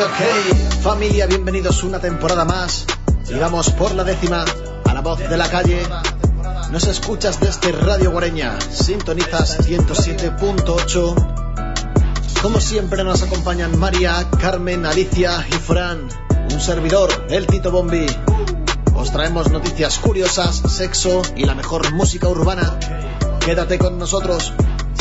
Ok, familia, bienvenidos una temporada más. Y vamos por la 10ª a la voz de la calle. Nos escuchas desde Radio Guareña, sintonizas 107.8. Como siempre nos acompañan María, Carmen, Alicia y Fran. Un servidor, el Tito Bombi. Os traemos noticias curiosas, sexo y la mejor música urbana. Quédate con nosotros.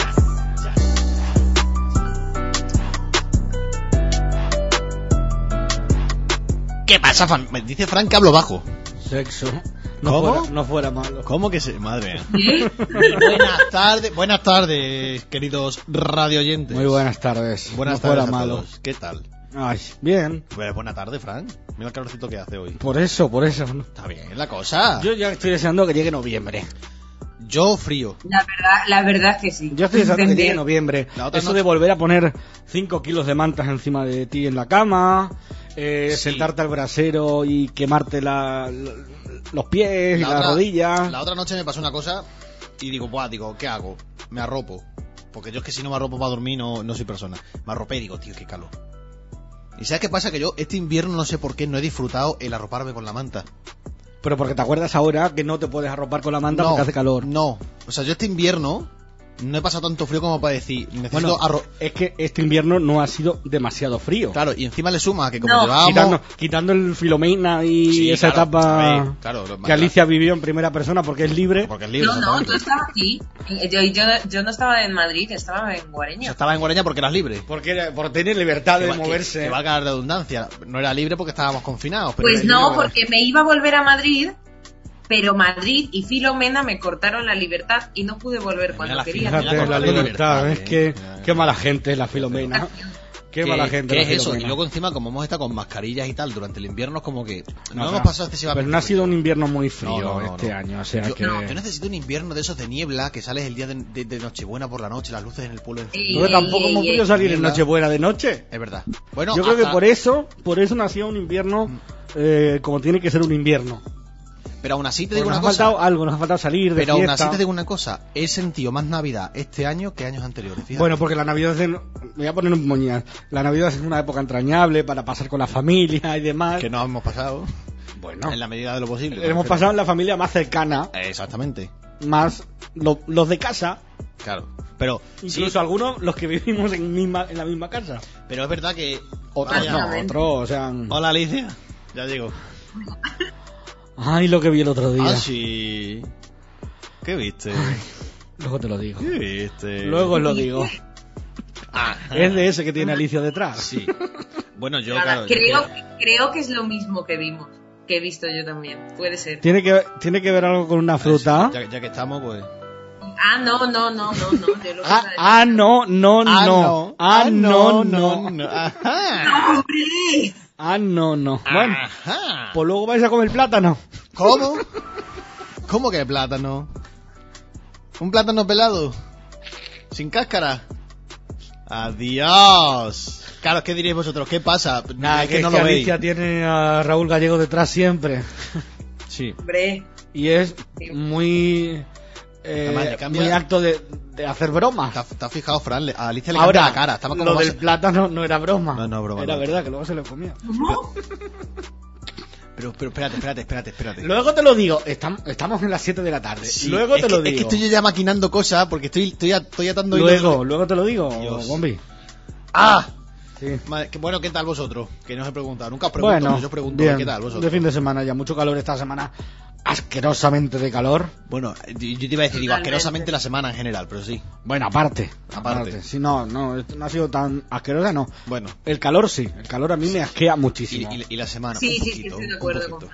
¿Qué pasa, Fran? Me dice Fran que hablo bajo. Sexo. ¿Cómo? No fuera malo. ¿Cómo que se...? Madre ¿Sí? Buenas tardes, queridos radioyentes. Muy buenas tardes. Buenas no fuera tardes a malo. todos. ¿Qué tal? Ay, bien. Pues buena tarde, Fran. Mira el calorcito que hace hoy. Por eso. Está bien la cosa. Yo ya estoy deseando que llegue noviembre. Yo frío. La verdad es que sí. Yo estoy deseando que llegue noviembre. La otra Eso noche- de volver a poner 5 kilos de mantas encima de ti en la cama, Sí. sentarte al brasero y quemarte los pies y las rodillas. La otra noche me pasó una cosa y digo, ¿qué hago? Me arropo. Porque yo es que si no me arropo para dormir no soy persona. Me arropé y digo, tío, qué calor. ¿Y sabes qué pasa? Que yo este invierno no sé por qué no he disfrutado el arroparme con la manta. Pero porque te acuerdas ahora que no te puedes arropar con la manta porque hace calor. No. O sea, yo este invierno no he pasado tanto frío como para decir, necesito Bueno, es que este invierno no ha sido demasiado frío. Claro, y encima le suma que como No. llevábamos... Quitando el Filomena y Sí, esa claro, etapa a ver, claro, que Alicia vivió en primera persona porque es libre. Porque es libre, No, exactamente. tú estabas aquí. Yo no estaba en Madrid, estaba en O sea, Guareña. estaba en Guareña porque eras libre. Por tener libertad de Que moverse. que valga la redundancia. No era libre porque estábamos confinados. Pero Pues era no, libre porque me iba a volver a Madrid, pero Madrid y Filomena me cortaron la libertad y no pude volver cuando la quería. Filomena Fíjate con la la libertad, libertad, es que mira. qué mala gente es la Filomena. Qué mala gente ¿Qué la es eso? Filomena. Y luego encima, como hemos estado con mascarillas y tal durante el invierno, es como que no No, hemos pero- pasado excesivamente. Pero no ha sido un frío. invierno muy frío No, este año, o sea yo, que... yo necesito un invierno de esos de niebla, que sales el día de Nochebuena por la noche, las luces en el pueblo encendidas. Porque tampoco hemos podido salir en Nochebuena de noche. Es verdad. Bueno, Yo creo que hasta- por eso nació un invierno como tiene que ser un invierno. Pero aún así te Porque digo nos una ha cosa. faltado algo, nos ha faltado salir de Pero aún fiesta. así te digo una cosa. He sentido más Navidad este año que años anteriores. Fíjate. Bueno, porque la Navidad me voy a poner un moñas. La Navidad es una época entrañable para pasar con la familia y demás. que no hemos pasado Bueno, en la medida de lo posible. hemos pasado en la familia más cercana, Exactamente. más los de casa, Claro. Pero incluso sí, algunos los que vivimos en la misma casa. pero es verdad que Otros Vaya. no, otros, o sea... Hola, Alicia. Ya digo. Ay, lo que vi el otro día. Ah, sí. ¿Qué viste? Luego te lo digo. ¿Qué viste? Luego os lo digo. Ajá. Es de ese que tiene Alicia detrás. Sí. Bueno, yo, Nada, claro. creo que es lo mismo que vimos, que he visto yo también. Puede ser. Tiene que ver algo con una fruta. Ya que estamos, pues. No. Yo lo que iba a decir. No. Ajá. ¡Hombre! No. Bueno, Ajá. pues luego vais a comer plátano. ¿Cómo? ¿Cómo que plátano? ¿Un plátano pelado? ¿Sin cáscara? ¡Adiós! Claro, ¿qué diréis vosotros? ¿Qué pasa? Nada, Es que no lo veis. Alicia tiene a Raúl Gallego detrás siempre. Sí. Hombre. Y es Sí. muy... Además, le cambia- muy acto de hacer bromas. ¿Te has fijado, Fran? A Alicia le Ahora, cambia la cara. Estaba como lo más- del plátano no era broma. No, broma, Era no. verdad, que luego se lo comía. ¿Cómo? Pero espérate. Luego te lo digo, estamos en las 7 de la tarde. Sí, Luego es te que, lo digo. Es que estoy yo ya maquinando cosas porque estoy atando Luego te lo digo, Dios. Bombi. ¡Ah! Sí. Madre, bueno, ¿qué tal vosotros? Que no os he preguntado. Nunca os pregunto, Bueno, yo pregunto bien, ¿qué tal vosotros? de fin de semana ya, mucho calor esta semana, asquerosamente de calor. Bueno, yo te iba a decir, digo, Totalmente. asquerosamente la semana en general, pero sí. Bueno, aparte. Aparte. Sí, no ha sido tan asquerosa, no. Bueno, El calor sí, el calor a mí me asquea muchísimo. y la semana. Sí, un sí, poquito, estoy de un acuerdo poquito.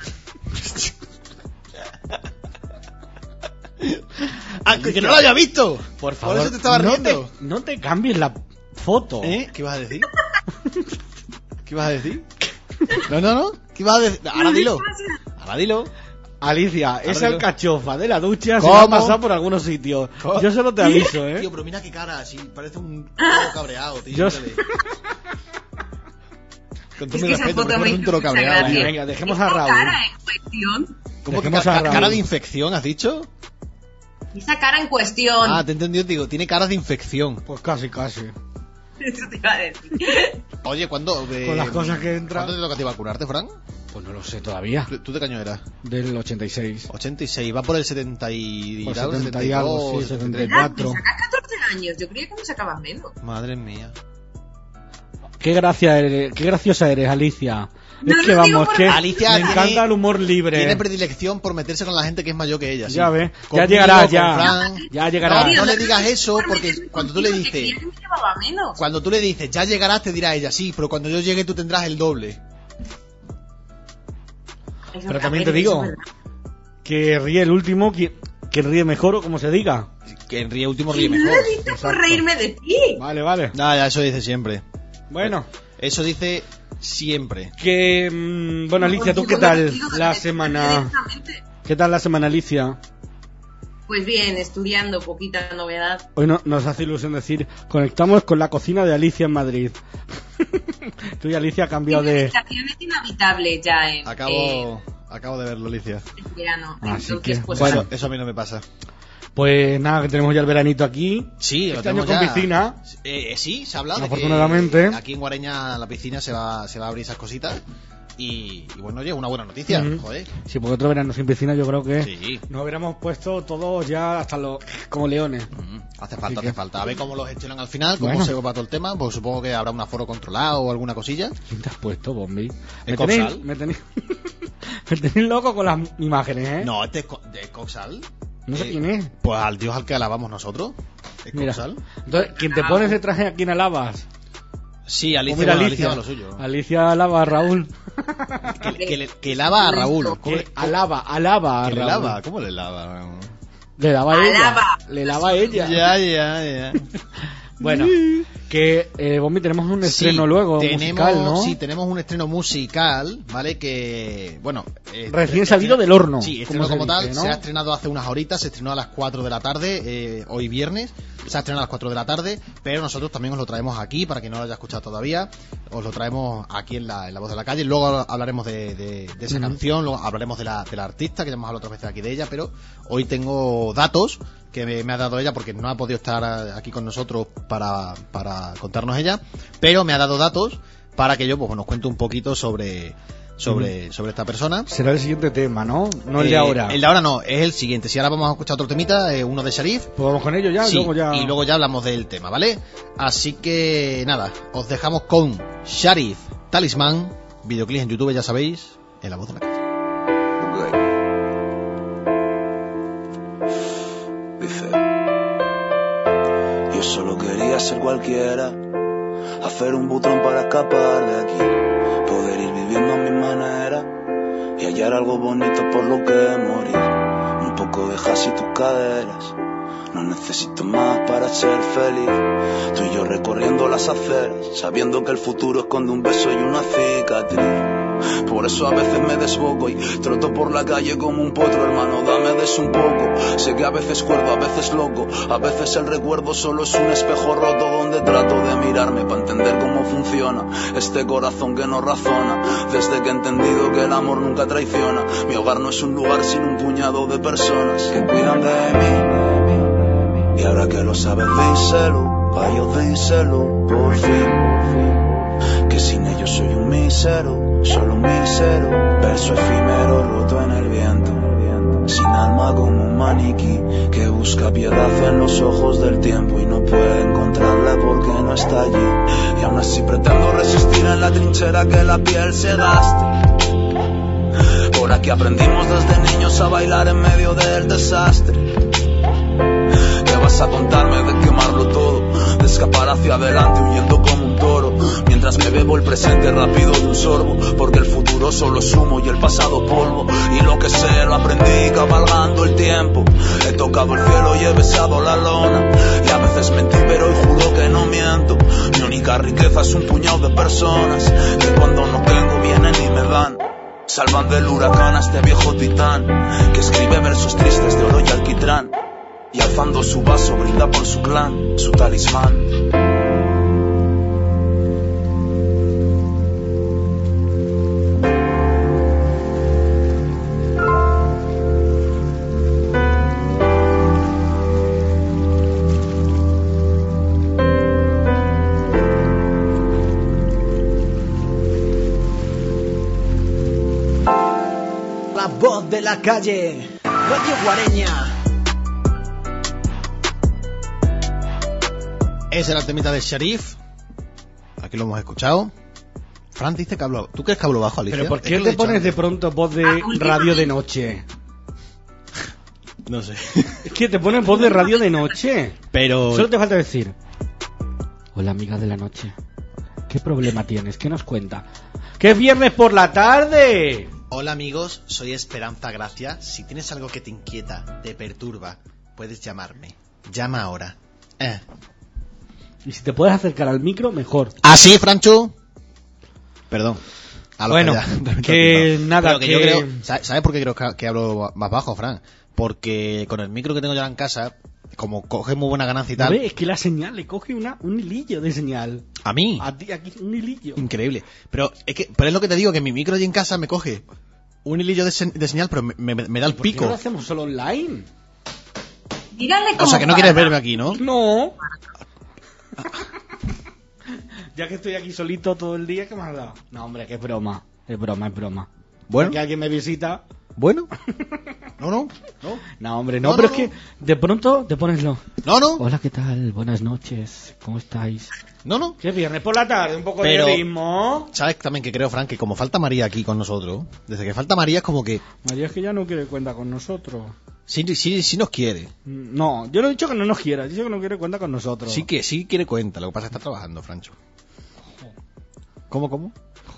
con ¡Ah, que no lo había visto! Por favor, Por eso te estaba riendo. no te cambies la foto. ¿Eh? ¿Qué ibas a decir? ¿Qué ibas a decir? No. ¿Qué ibas a decir? Ahora dilo. Alicia, esa dilo. alcachofa de la ducha se ¿Cómo? va a pasar por algunos sitios. ¿Cómo? Yo solo te aviso, ¿eh? Tío, pero mira qué cara, así, parece un toro cabreado, tío. Yo- mírale. Con Es todo mi que esa respeto, foto me me parece un toro hizo mucha cabreado. gracia. tío. Venga, dejemos a Esa Raúl. cara en cuestión. ¿Cómo que Dejemos a Raúl. cara de infección, has dicho? Esa cara en cuestión. Ah, te he entendido, digo, tiene caras de infección. Pues casi. Eso te iba a decir. Oye, ¿cuándo? Con las cosas que entran. ¿Cuándo te toca a ti vacunarte, Fran? Pues no lo sé todavía. ¿Tú de qué año eras? Del 86. 86, va por el 70 y... Por algo, 70 y algo, sí, 74. Me sacas 14 años, yo creía que me sacabas menos. Madre mía. Qué graciosa eres, Alicia. No es que lo digo vamos, por- que Alicia me tiene- encanta el humor libre. Tiene predilección por meterse con la gente que es mayor que ella. Sí. Ya ves, Conmigo, ya llegará, con ya. Fran. Ya llegará. No le digas eso, porque cuando tú le Contigo, que dices... creía que me llevaba menos. Cuando tú le dices, ya llegarás, te dirá ella, sí, pero cuando yo llegue tú tendrás el doble. Eso- Pero a también ver, te eso digo es verdad. que ríe el último, que ríe mejor o como se diga. Que en ríe último Y ríe no mejor. lo he dicho por Exacto. reírme de ti. Vale, vale. Nada, ya eso dice siempre. Bueno, Eso dice siempre. que... bueno, Alicia, ¿tú qué tal la semana? Directamente. ¿Qué tal la semana, Alicia? Pues bien, estudiando, poquita novedad. Hoy nos hace ilusión decir, conectamos con la cocina de Alicia en Madrid. Tú y Alicia han cambiado La de... situación es inhabitable ya en Acabo de verlo, Alicia. verano. Así Entonces, que, pues bueno. Eso a mí no me pasa. Pues nada, que tenemos ya el veranito aquí. Sí, lo Este año tenemos con ya. piscina. Sí, se ha hablado de Afortunadamente. que aquí en Guareña la piscina se va a abrir esas cositas. Y bueno, oye, una buena noticia, Ujú. joder. Sí, porque otro verano sin piscina yo creo que Sí. nos hubiéramos puesto todos ya hasta los como leones. Hace Así falta, que- hace falta. A ver cómo lo gestionan al final, cómo Bueno. se va todo el tema. Pues supongo que habrá un aforo controlado o alguna cosilla. ¿Quién te has puesto, Bombi? ¿El Coxal? Me tenéis me tenéis loco con las imágenes, ¿eh? No, este es de Coxal. No sé quién es. Pues al dios al que alabamos nosotros. ¿Es Mira. Coxal? Entonces, ¿quién te pone ese traje a quién alabas? Sí, Alicia, Pues mira, bueno, Alicia. va a lo suyo. Alicia alaba a Raúl. Que lava a Raúl. ¿Cómo Que alaba a que Raúl. le lava? ¿Cómo le lava? Le lava a ella. Alaba. Le lava a ella. Ya. Bueno, que Bombi, tenemos un estreno Sí, luego tenemos, musical, ¿no? Sí, tenemos un estreno musical, ¿vale? Que, bueno... Recién salido del horno, Sí, como estreno se como tal. dice, ¿no? Se ha estrenado hace unas horitas, se estrenó a las 4 de la tarde, hoy viernes. Se ha estrenado a las 4 de la tarde, pero nosotros también os lo traemos aquí, para quien no lo haya escuchado todavía. Os lo traemos aquí en la Voz de la Calle. Luego hablaremos de esa canción, luego hablaremos de la artista, que ya hemos hablado otras veces aquí de ella, pero hoy tengo datos que me ha dado ella, porque no ha podido estar aquí con nosotros para contarnos ella, pero me ha dado datos para que yo pues nos cuente un poquito sobre esta persona. Será el siguiente tema, ¿no? No el de ahora. El de ahora no, es el siguiente. Si ahora vamos a escuchar otro temita, uno de Sharif. Pues vamos con ello ya, Sí, luego ya... y luego ya hablamos del tema, ¿vale? Así que nada, os dejamos con Sharif Talismán, videoclip en YouTube, ya sabéis, en La Voz de la Calle. Dice: yo solo quería ser cualquiera, hacer un botón para escapar de aquí, poder ir viviendo a mi manera y hallar algo bonito por lo que morir. Un poco de jazz y tus caderas, no necesito más para ser feliz. Tú y yo recorriendo las aceras, sabiendo que el futuro esconde un beso y una cicatriz. Por eso a veces me desboco y troto por la calle como un potro, hermano, dame de eso un poco. Sé que a veces cuerdo, a veces loco, a veces el recuerdo solo es un espejo roto donde trato de mirarme para entender cómo funciona este corazón que no razona. Desde que he entendido que el amor nunca traiciona, mi hogar no es un lugar sin un puñado de personas que cuidan de mí. Y ahora que lo sabes, díselo, pa' ellos díselo, por fin, que sin ellos soy un mísero, solo un mísero, verso efímero roto en el viento, sin alma como un maniquí que busca piedad en los ojos del tiempo y no puede encontrarla porque no está allí. Y aún así pretendo resistir en la trinchera que la piel se gaste. Por aquí aprendimos desde niños a bailar en medio del desastre. ¿Qué vas a contarme de quemarlo todo? De escapar hacia adelante huyendo como un toro, mientras me bebo el presente rápido de un sorbo, porque el futuro solo es humo y el pasado polvo. Y lo que sé lo aprendí cabalgando el tiempo. He tocado el cielo y he besado la lona, y a veces mentí pero hoy juro que no miento. Mi única riqueza es un puñado de personas que cuando no tengo vienen y me dan. Salvan del huracán a este viejo titán que escribe versos tristes de oro y alquitrán, y alzando su vaso brinda por su clan, su talismán. de la calle, Radio Guareña. Ese era el temita de Sharif. Aquí lo hemos escuchado. Fran dice que hablo. ¿Tú crees que hablo bajo, Alicia? Pero ¿por qué te pones de pronto voz de radio de noche? No sé. Es que te pones voz de radio de noche. Pero... Solo te falta decir: hola, amiga de la noche. ¿Qué problema tienes? ¿Qué nos cuenta? ¡Que es viernes por la tarde! Hola amigos, soy Esperanza Gracia. Si tienes algo que te inquieta, te perturba, puedes llamarme. Llama ahora. Y si te puedes acercar al micro, mejor. ¿Ah, sí, Franchu? Perdón. Bueno, que nada, que yo creo... ¿Sabes por qué creo que hablo más bajo, Fran? Porque con el micro que tengo ya en casa, como coge muy buena ganancia y tal... Es que la señal le coge un hilillo de señal. ¿A mí? A ti, aquí, un hilillo. Increíble. Pero es lo que te digo, que mi micro allí en casa me coge un hilillo de señal, pero me da el pico. ¿Por qué no lo hacemos solo online? Dígale cómo. O sea, que no quieres verme aquí, ¿no? No. Ya que estoy aquí solito todo el día, ¿qué me has dado? No, hombre, que es broma. Es broma. Bueno. Que alguien me visita. Bueno. No. No, hombre, no, pero es que de pronto te pones lo... No. Hola, ¿qué tal? Buenas noches. ¿Cómo estáis? No. Que es viernes por la tarde, un poco Pero, de ritmo. ¿sabes también que creo, Frank, que como falta María aquí con nosotros, desde que falta María es como que... María es que ya no quiere cuenta con nosotros. Sí nos quiere. No, yo no he dicho que no nos quiera, he dicho que no quiere cuenta con nosotros. Sí quiere cuenta, lo que pasa es que está trabajando, Francho. ¿Cómo?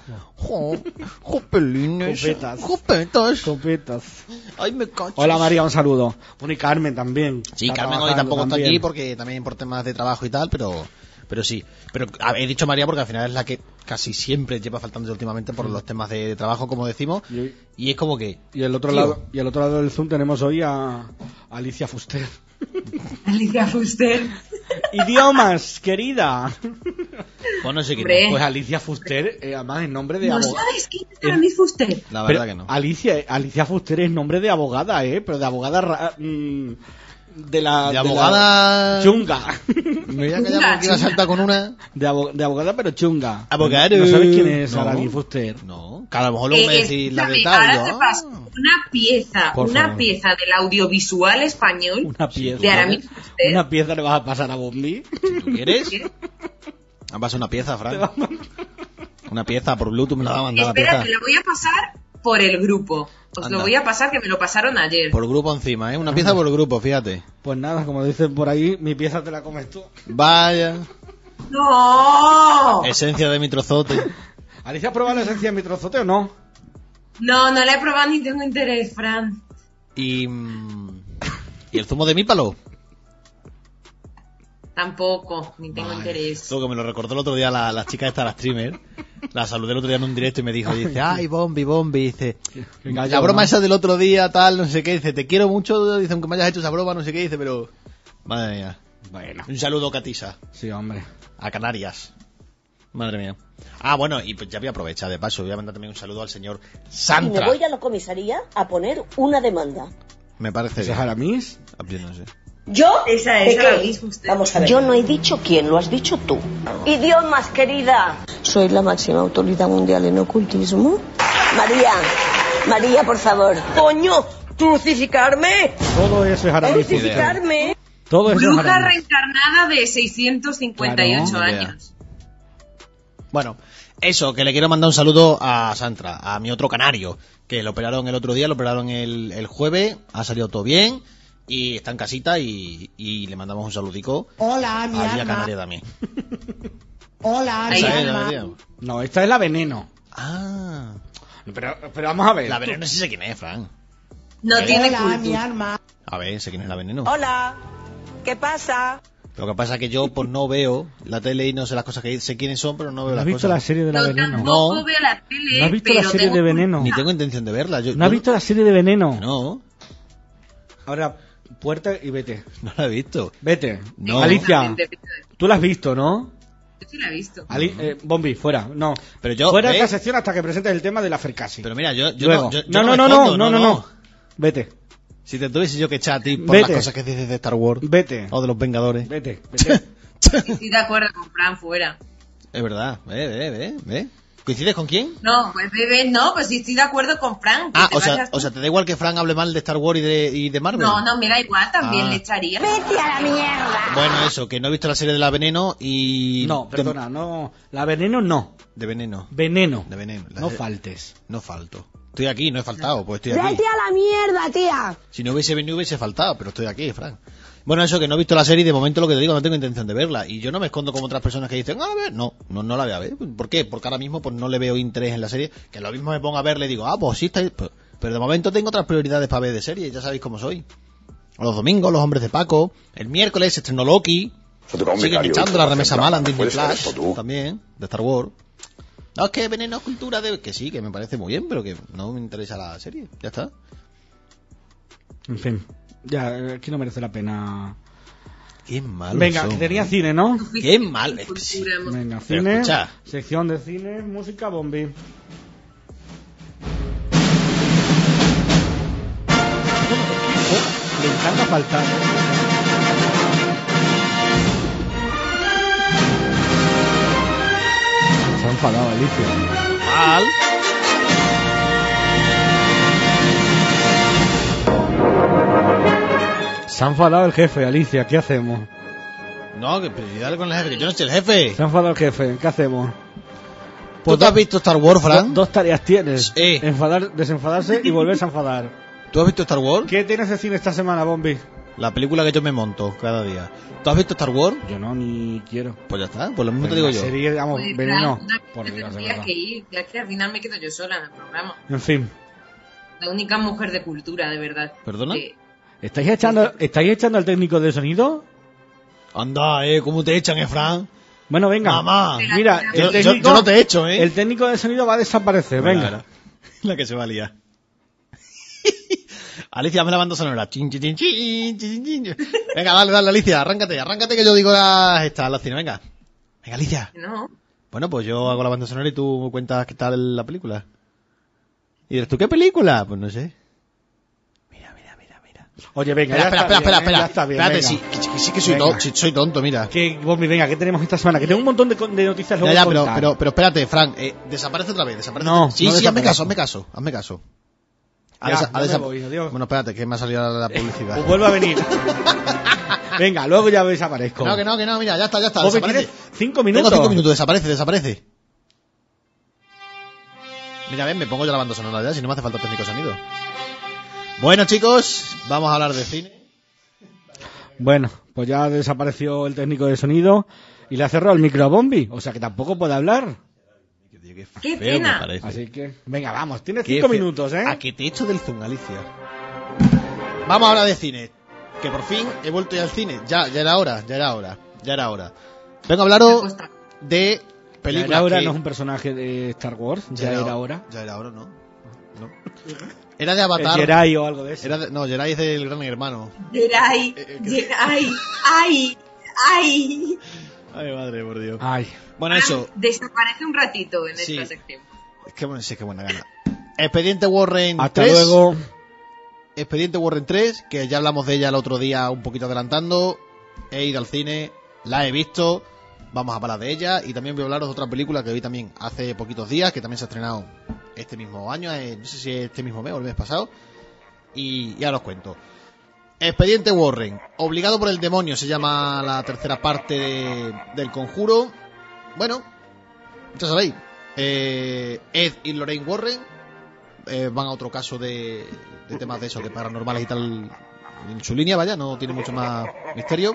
Jopelines. Copetas. Ay, me cacho. Hola María, un saludo. Bueno, y Carmen también. Sí, Está Carmen hoy tampoco trabajando está aquí porque también por temas de trabajo y tal, pero sí. Pero he dicho María porque al final es la que casi siempre lleva faltando últimamente por los temas de trabajo, como decimos, y es como que... Y al otro lado del Zoom tenemos hoy a Alicia Fuster. Alicia Fuster. Idiomas, querida. Pues no sé quién Hombre. es. Pues Alicia Fuster, además es nombre de ¿No abogada. sabes quién es Alicia Fuster? La verdad que no. Alicia Fuster es nombre de abogada, pero de abogada de abogada... la chunga. Me voy a callar porque iba a saltar con una... De abogada, pero chunga. Abogado. ¿No sabes quién es No. Alicia Fuster? No, que a lo mejor luego me decís la de tal. Ahora te paso una pieza del audiovisual español Una pieza. de Aramis Fuster. Una pieza le vas a pasar a Bombi. Si tú quieres. Me pasa una pieza, Fran. Una pieza por Bluetooth me la va a mandar la Espera, pieza. te lo voy a pasar por el grupo. Os Anda. lo voy a pasar, que me lo pasaron ayer. Por grupo encima, ¿eh? Una pieza por grupo, fíjate. Pues nada, como dicen por ahí, mi pieza te la comes tú. Vaya. ¡No! Esencia de mi trozote. ¿Alicia ha probado la esencia de mi trozote o no? No la he probado ni tengo interés, Fran. ¿Y el zumo de mípalo? Tampoco, ni tengo interés. Lo que me lo recordó el otro día la chica esta, la streamer. La saludé el otro día en un directo y me dice, ay, Bombi, dice, la broma esa del otro día, tal, no sé qué, dice, te quiero mucho, dice, aunque me hayas hecho esa broma, no sé qué, dice, pero... Madre mía. Bueno. Un saludo, Catisa. Sí, hombre. A Canarias. Madre mía. Ah, bueno, y pues ya voy a aprovechar de paso, voy a mandar también un saludo al señor Y Santra. me voy a la comisaría a poner una demanda. Me parece ¿Ese es bien. Aramis? Yo no sé. ¿Yo? Esa es ¿De qué? Aramis Fuster. Vamos a ver. Yo no he dicho quién, lo has dicho tú. Idiomas, querida. Soy la máxima autoridad mundial en ocultismo. María, por favor. ¡Coño! ¡Crucificarme! Todo eso es Aramis. ¡Crucificarme! Todo eso es Bruja Aramis. reencarnada de 658 Claro. años. Bueno, eso, que le quiero mandar un saludo a Santra, a mi otro canario, que lo operaron el otro día, lo operaron el jueves, ha salido todo bien y está en casita y le mandamos un saludico. Hola, mi a Vía alma. Canaria también. Hola, mi Esa es alma. la Vía. No, esta es la Veneno. Ah, Pero vamos a ver. la Veneno sí sé quién es, Fran. No tiene Hola, mi cultura. alma. A ver, sé quién es la Veneno. Hola. ¿Qué pasa? Lo que pasa es que yo pues no veo la tele y no sé las cosas que sé quiénes son, pero no veo ¿No las has visto la cosas. serie de la Yo Veneno? tampoco No. veo la tele, ¿No has visto pero la serie tengo de Veneno? Ni tengo intención de verla. ¿No has visto la serie de Veneno? No, Ahora, puerta y vete. no la he visto. Vete. No. Alicia, tú la has visto, ¿no? Yo sí la he visto. Bombi, fuera. No. Pero yo, fuera de ¿ves? esta sección hasta que presentes el tema de la Fercasi. Pero mira, yo Luego. no, yo no. respondo, no. Vete. Si te tuviese yo que echar a ti por Vete. las cosas que dices de Star Wars Vete. o de los Vengadores. Vete. Estoy de acuerdo con Fran, fuera. Es verdad, ve. ¿Coincides con quién? No, pues bebé, no, pues sí estoy de acuerdo con Fran. Ah, o sea, ¿te da igual que Fran hable mal de Star Wars y de Marvel? No, me da igual, también le echaría. ¡Vete a la mierda! Bueno, eso, que no he visto la serie de la Veneno y... No, perdona, no. La Veneno no. De Veneno. Veneno. De Veneno. No faltes. No falto. Estoy aquí, no he faltado, pues estoy aquí. ¡Vete a la mierda, tía! Si no hubiese venido hubiese faltado, pero estoy aquí, Fran. Bueno, eso, que no he visto la serie y de momento lo que te digo, no tengo intención de verla. Y yo no me escondo como otras personas que dicen, a ver, no la voy a ver. ¿Por qué? Porque ahora mismo pues no le veo interés en la serie. Que lo mismo me pongo a ver, le digo, pues sí está ahí. Pero de momento tengo otras prioridades para ver de serie, ya sabéis cómo soy. Los domingos, Los Hombres de Paco. El miércoles se estrenó Loki. Siguen echando la remesa mala en Disney Plus también, de Star Wars. No, es que Veneno Cultura de... Que sí, que me parece muy bien, pero que no me interesa la serie. Ya está. En fin, ya, aquí no merece la pena. Qué malo. Venga, son, que tenía cine, ¿no? Qué mal. Venga, Pero cine, escucha. sección de cine, música, Bombi. Le encanta faltar. Se ha enfadado Alicia. Mal. Se ha enfadado el jefe, Alicia, ¿qué hacemos? No, que dale con el jefe, que yo no soy el jefe. Se ha enfadado el jefe, ¿qué hacemos? ¿Tú te has visto Star Wars, Fran? Dos tareas tienes. Sí. Desenfadarse y volverse a enfadar. ¿Tú has visto Star Wars? ¿Qué tienes de cine esta semana, Bombi? La película que yo me monto cada día. ¿Tú has visto Star Wars? Yo no, ni quiero. Pues ya está, pues lo mismo te digo yo. Serie, digamos, Pues, Veneno. Fran, Por Dios, de tendría verdad. que ir, ya que al final me quedo yo sola en el programa. En fin. La única mujer de cultura, de verdad. ¿Perdona? ¿Estáis echando al técnico de sonido? Anda, ¿cómo te echan, Fran? Bueno, venga. Mamá. Mira, Yo el técnico, no te he hecho, el técnico de sonido va a desaparecer. Venga. La que se va a liar. Alicia, me la banda sonora. Chin, chin, chin, chin, chin, chin. Venga, dale, Alicia, arráncate que yo digo la cine, venga. Venga, Alicia. No. Bueno, pues yo hago la banda sonora y tú cuentas qué tal la película. Y dices, ¿tú qué película? Pues no sé. Mira. Oye, venga, Espera. ya está bien, Espérate, venga. sí que soy tonto, mira. Que, Bombi, venga, ¿qué tenemos esta semana? Que tengo un montón de noticias luego Ya, de contar. pero espérate, Frank, desaparece otra vez, No, Sí, no hazme desaparezco. caso. Ya me voy, adiós. Bueno, espérate, que me ha salido la publicidad. Pues vuelvo a venir. Venga, luego ya desaparezco. Que no, mira, ya está. Bombi, Desaparece. ¿tienes 5 minutos? Tengo 5 minutos, desaparece. Mira, ven, me pongo yo la banda sonora ya, si no me hace falta técnico de sonido. Bueno, chicos, vamos a hablar de cine. Bueno, pues ya desapareció el técnico de sonido y le ha cerrado el micro a Bombi, o sea que tampoco puede hablar. ¡Qué pena! Así que, venga, vamos, tienes 5 minutos, ¿eh? A que te echo del Zoom, Alicia. Vamos a hablar de cine. Que por fin he vuelto ya al cine. Ya era hora. Vengo a hablaros de películas. Ya era hora que... no es un personaje de Star Wars, ya era hora. Ya era hora, ¿no? Era de Avatar. El Jedi o algo de eso. No, Jedi es del Gran Hermano. Jedi. ¡Ay! Ay, madre, por Dios. Ay. Bueno, eso. Desaparece un ratito en esta sección. Es que bueno, sí, qué buena gana. Expediente Warren Hasta 3. luego. Expediente Warren 3, que ya hablamos de ella el otro día un poquito adelantando. He ido al cine, la he visto, vamos a hablar de ella. Y también voy a hablaros de otra película que vi también hace poquitos días, que también se ha estrenado este mismo año, no sé si este mismo mes o el mes pasado. Y ya os cuento. Expediente Warren, obligado por el demonio, se llama la tercera parte del Conjuro. Bueno, ya sabéis, Ed y Lorraine Warren van a otro caso de temas de eso, de paranormales y tal, en su línea, vaya, no tiene mucho más misterio.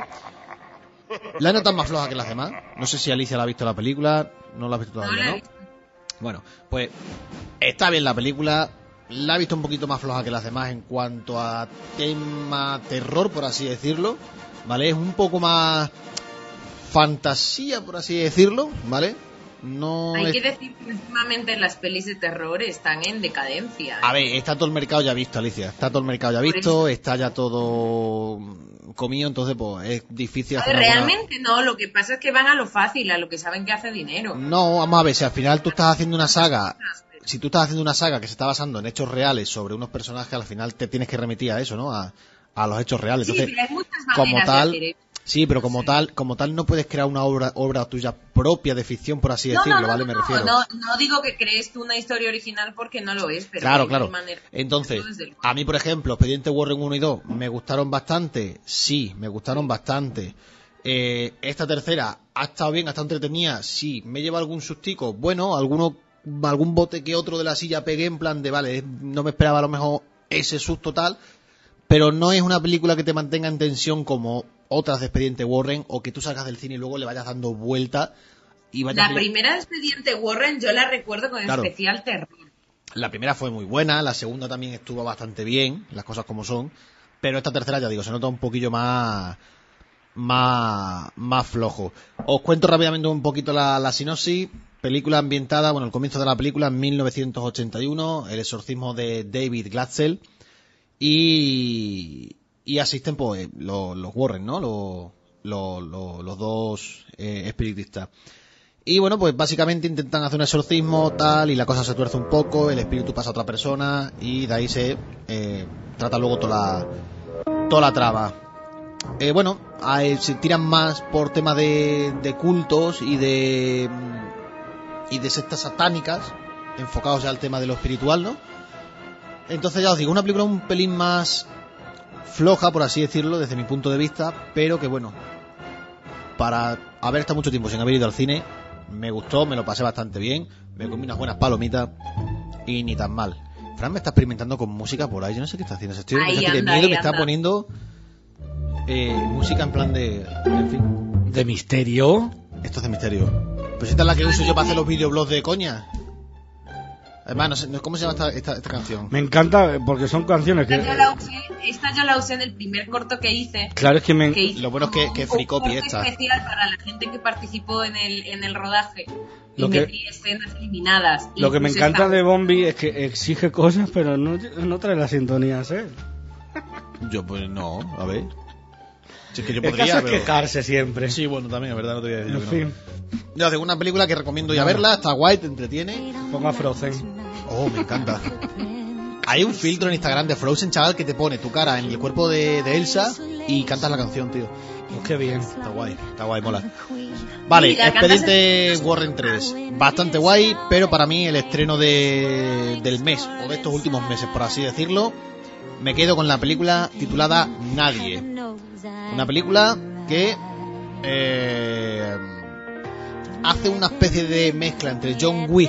La nota es más floja que las demás. No sé si Alicia la ha visto la película, no la ha visto todavía, ¿no? Bueno, pues está bien la película. La he visto un poquito más floja que las demás en cuanto a tema terror, por así decirlo, ¿vale? Es un poco más fantasía, por así decirlo, ¿vale? No Hay es... que decir que últimamente las pelis de terror están en decadencia. A ver, está todo el mercado ya visto, Alicia. Está todo el mercado ya visto, está ya todo comido, entonces pues es difícil hacer Realmente no, lo que pasa es que van a lo fácil, a lo que saben que hace dinero. No, vamos a ver, si al final tú estás haciendo una saga... Si tú estás haciendo una saga que se está basando en hechos reales sobre unos personajes, al final te tienes que remitir a eso, ¿no? A los hechos reales. Sí, Entonces, pero hay muchas como maneras tal, de hacer eso. Sí, pero como tal no puedes crear una obra tuya propia de ficción, por así decirlo, ¿vale? Me refiero. No digo que crees tú una historia original porque no lo es, pero claro. Entonces, a mí, por ejemplo, Expediente Warren 1 y 2 me gustaron bastante. Sí, me gustaron bastante. Esta tercera ha estado bien, ha estado entretenida. Sí, me lleva algún sustico. Bueno, algún bote que otro de la silla pegué en plan de, vale, no me esperaba a lo mejor ese susto tal, pero no es una película que te mantenga en tensión como otras de Expediente Warren, o que tú salgas del cine y luego le vayas dando vuelta y vayas... La primera de Expediente Warren yo la recuerdo con especial terror. La primera fue muy buena, la segunda también estuvo bastante bien, las cosas como son, pero esta tercera, ya digo, se nota un poquillo más flojo. Os cuento rápidamente un poquito la sinopsis. Película ambientada, el comienzo de la película en 1981, el exorcismo de David Glatzel, y asisten pues los Warren, ¿no? Los dos espiritistas. Y bueno, pues básicamente intentan hacer un exorcismo tal, y la cosa se tuerce un poco, el espíritu pasa a otra persona, y de ahí se trata luego toda la trama. Se tiran más por temas de cultos y de sectas satánicas, enfocados ya al tema de lo espiritual, ¿no? Entonces ya os digo, una película un pelín más floja, por así decirlo, desde mi punto de vista, pero que bueno, para haber estado mucho tiempo sin haber ido al cine, me gustó, me lo pasé bastante bien, me comí unas buenas palomitas y ni tan mal. Fran me está experimentando con música por ahí, yo no sé qué está haciendo, me está poniendo música en plan de... En fin. ¿De misterio? Esto es de misterio. Pues esta es la que uso yo para hacer los videoblogs de coña. Además, no sé cómo se llama esta canción. Me encanta porque son canciones que... Esta yo la usé en el primer corto que hice. Claro, es que lo bueno es que free copy esta. Un especial para la gente que participó en el rodaje. Y metí escenas eliminadas. Lo que me encanta de Bombi es que exige cosas, pero no trae las sintonías, ¿eh? Yo pues no, a ver... Si es que yo podría, pero... quejarse siempre. Sí, bueno, también, es verdad, no te voy a decir en fin. No. Yo, una película que recomiendo ya verla, está guay, te entretiene. Ponga Frozen. Oh, me encanta. Hay un filtro en Instagram de Frozen, chaval, que te pone tu cara en el cuerpo de Elsa y cantas la canción, tío. Pues qué bien. Está guay, mola. Vale, Expediente Warren 3. Bastante guay, pero para mí el estreno del mes, o de estos últimos meses, por así decirlo, me quedo con la película titulada Nadie. Una película que hace una especie de mezcla entre John Wick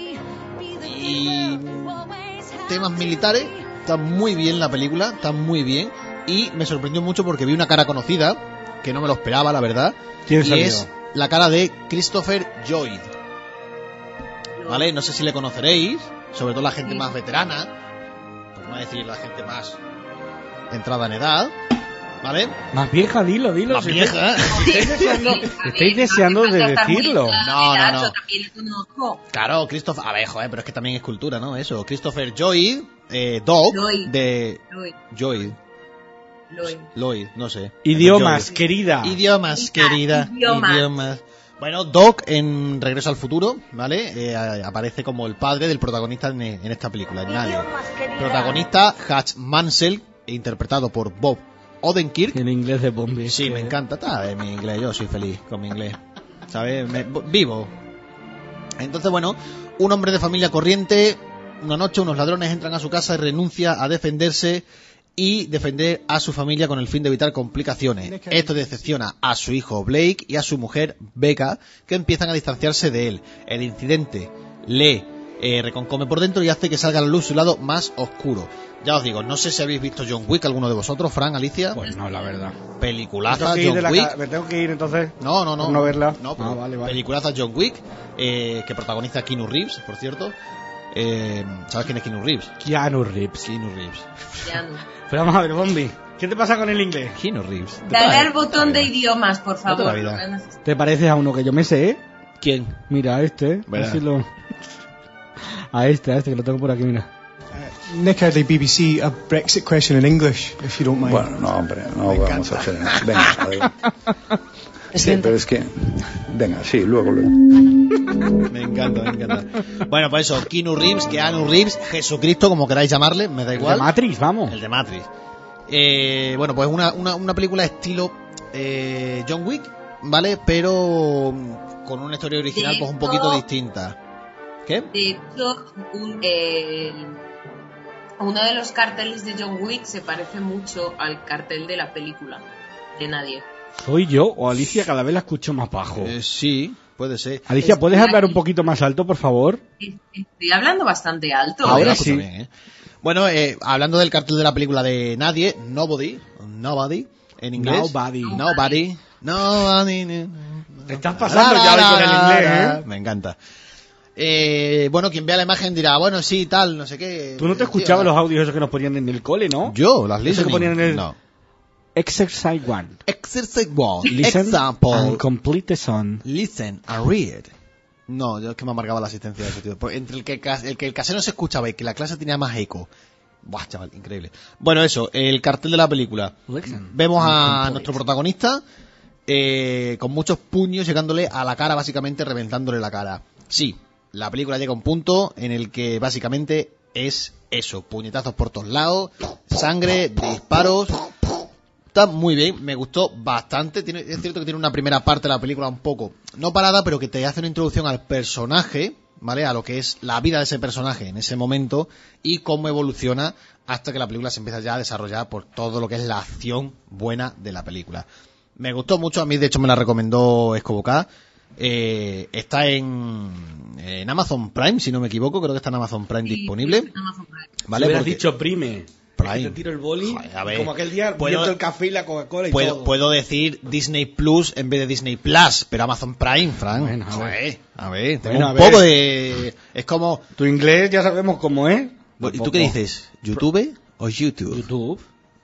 y temas militares. Está muy bien la película, está muy bien. Y me sorprendió mucho porque vi una cara conocida, que no me lo esperaba, la verdad. ¿Quién y es la cara de Christopher Lloyd. ¿Vale? No sé si le conoceréis, sobre todo la gente más veterana, por no decir la gente más entrada en edad. ¿Vale? Más vieja, dilo. Más vieja. Estáis deseando de decirlo. No. También le conozco. Claro, Christopher... A ver, joder, pero es que también es cultura, ¿no? Eso. Christopher Lloyd, Dog, de... Lloyd, no sé. Idiomas, querida. Idiomas. Bueno, Doc en Regreso al Futuro, ¿vale? Aparece como el padre del protagonista en esta película, en Nadie. Protagonista, Hutch Mansell, interpretado por Bob Odenkirk. En inglés de Bombi. Sí, me encanta. Está en mi inglés, yo soy feliz con mi inglés. ¿Sabes? Vivo. Entonces, bueno, un hombre de familia corriente, una noche unos ladrones entran a su casa y renuncia a defenderse y defender a su familia con el fin de evitar complicaciones. Esto decepciona a su hijo Blake y a su mujer Becca, que empiezan a distanciarse de él. El incidente le reconcome por dentro y hace que salga a la luz su lado más oscuro. Ya os digo, no sé si habéis visto John Wick, alguno de vosotros, Fran, Alicia. Pues no, la verdad. Peliculaza John Wick. ¿Me tengo que ir entonces? No. Por no verla. No, vale. Peliculaza John Wick, que protagoniza Keanu Reeves, por cierto. ¿Sabes quién es Keanu Reeves? Keanu Reeves. Pero vamos a ver, Bombi, ¿qué te pasa con el inglés? Keanu Reeves. Dale al botón de idiomas, por favor. ¿Te pareces a uno que yo me sé? ¿Quién? Mira, a este. A este, que lo tengo por aquí, mira. Nick Hadley, BBC, a Brexit question in English, if you don't mind. Bueno, no, hombre, no vamos a hacer. Venga, a ver. Sí, pero es que... Venga, sí, luego. Me encanta. Bueno, pues eso, Keanu Reeves, Jesucristo, como queráis llamarle, me da igual. El de Matrix, vamos. El de Matrix. Bueno, pues una película estilo John Wick, ¿vale? Pero con una historia original pues un poquito distinta. ¿Qué? De hecho, uno de los carteles de John Wick se parece mucho al cartel de la película de Nadie. ¿Soy yo o Alicia? Cada vez la escucho más bajo. Sí, puede ser. Alicia, ¿puedes hablar un poquito más alto, por favor? Estoy hablando bastante alto. Ahora sí. Bien, ¿eh? Bueno, hablando del cartel de la película de Nadie, Nobody, en inglés. Nobody. Te estás pasando ya hoy con el inglés, ¿eh? Me encanta. Bueno, quien vea la imagen dirá, bueno, sí, tal, no sé qué. ¿Tú no te escuchabas los audios esos que nos ponían en el cole, no? Yo, las Esos listening. que ponían en el... No. Exercise 1. Exercise 1. Listen Example. and complete the song. Listen and read. No, yo es que me amargaba la asistencia de ese tío. Porque entre el que el casero se escuchaba y que la clase tenía más eco. Buah, chaval, increíble. Bueno, eso, el cartel de la película. Listen. Vemos a nuestro protagonista con muchos puños llegándole a la cara, básicamente reventándole la cara. Sí, la película llega a un punto en el que básicamente es eso, puñetazos por todos lados, sangre, disparos. Está muy bien, me gustó bastante. Es cierto que tiene una primera parte de la película un poco, no parada, pero que te hace una introducción al personaje, ¿vale? A lo que es la vida de ese personaje en ese momento y cómo evoluciona hasta que la película se empieza ya a desarrollar por todo lo que es la acción buena de la película. Me gustó mucho, a mí de hecho me la recomendó Escobocá. Está en Amazon Prime, si no me equivoco, creo que está en Amazon Prime disponible. Amazon Prime. ¿Vale? Si hubieras Porque... dicho Prime. Prime. Te tiro el boli, Joder, a ver, como aquel día, viendo el café y la Coca-Cola y todo. Puedo decir Disney Plus en vez de Disney Plus, pero Amazon Prime, Frank. Bueno, a ver. Tengo Bueno, un a ver. poco de... Es como... Tu inglés ya sabemos cómo es. ¿Y tú qué dices? ¿YouTube o YouTube? YouTube.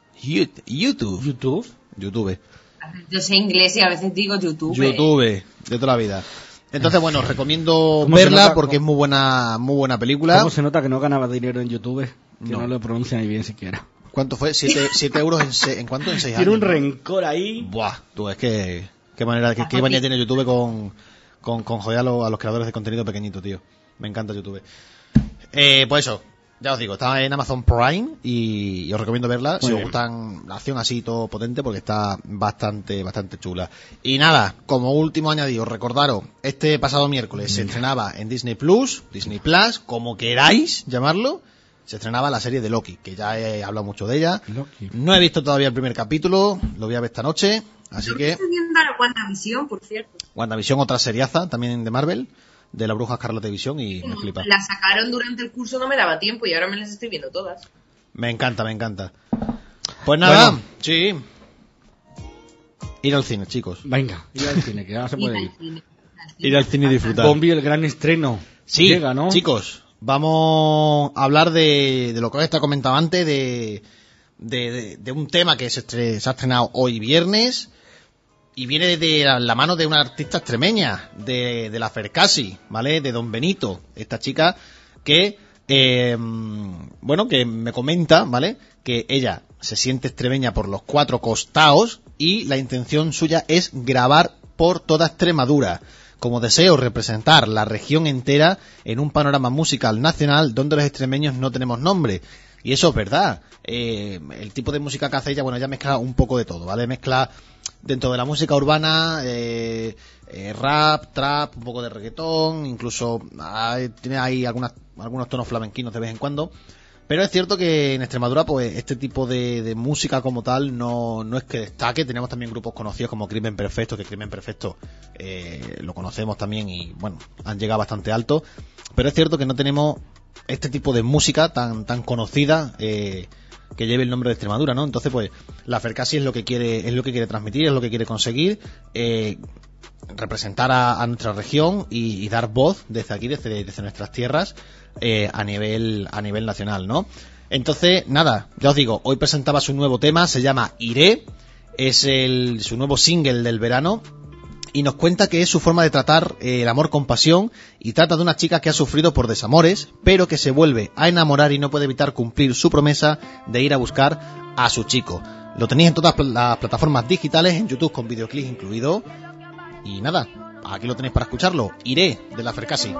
YouTube. YouTube. Yo sé inglés y a veces digo YouTube. YouTube, de toda la vida. Entonces, bueno, os recomiendo ¿Cómo se verla nota? porque es muy buena película. ¿Cómo se nota que no ganaba dinero en YouTube? Que No. no lo pronuncian ahí bien siquiera. ¿Cuánto fue? 7 euros ¿en cuánto? En 6 años. Tiene un rencor ahí. Buah, tú, es que... Qué manera tiene YouTube con joder a los creadores de contenido pequeñito, tío. Me encanta YouTube. Pues eso, ya os digo, está en Amazon Prime y os recomiendo verla si os gustan la acción así todo potente porque está bastante chula. Y nada, como último añadido, recordaros, este pasado miércoles se estrenaba en Disney Plus, como queráis llamarlo, se estrenaba la serie de Loki, que ya he hablado mucho de ella. Loki. No he visto todavía el primer capítulo, lo voy a ver esta noche, así que... Estoy viendo la WandaVision, por cierto. WandaVision, otra seriaza también de Marvel, de la Bruja Escarlata de Visión, y me flipa. La sacaron durante el curso, no me daba tiempo y ahora me las estoy viendo todas. Me encanta. Pues nada, Bueno. sí. Ir al cine, chicos. Venga, ir al cine, que ahora se puede ir. Ir al cine y disfrutar. Bombi, el gran estreno. Sí, Llega, ¿no? chicos, vamos a hablar de lo que os he comentado antes, de un tema que se ha estrenado hoy viernes y viene de la mano de una artista extremeña, de la Fercasi, ¿vale? De Don Benito, esta chica que, bueno, que me comenta, ¿vale? Que ella se siente extremeña por los 4 costados y la intención suya es grabar por toda Extremadura, como deseo representar la región entera en un panorama musical nacional donde los extremeños no tenemos nombre. Y eso es verdad. El tipo de música que hace ella, bueno, ella mezcla un poco de todo, ¿vale? Mezcla dentro de la música urbana, rap, trap, un poco de reggaetón, incluso tiene ahí algunos tonos flamenquinos de vez en cuando. Pero es cierto que en Extremadura, pues, este tipo de música como tal no es que destaque. Tenemos también grupos conocidos como Crimen Perfecto, que Crimen Perfecto lo conocemos también y, bueno, han llegado bastante alto. Pero es cierto que no tenemos este tipo de música tan conocida que lleve el nombre de Extremadura, ¿no? Entonces, pues, la Fercasi es lo que quiere transmitir, es lo que quiere conseguir, representar a nuestra región y dar voz desde aquí, desde nuestras tierras, a nivel nacional, ¿no? Entonces, nada, ya os digo, hoy presentaba su nuevo tema, se llama Iré, es su nuevo single del verano. Y nos cuenta que es su forma de tratar el amor con pasión y trata de una chica que ha sufrido por desamores, pero que se vuelve a enamorar y no puede evitar cumplir su promesa de ir a buscar a su chico. Lo tenéis en todas las plataformas digitales, en YouTube con videoclip incluido. Y nada, aquí lo tenéis para escucharlo. Iré, de la Fercasi.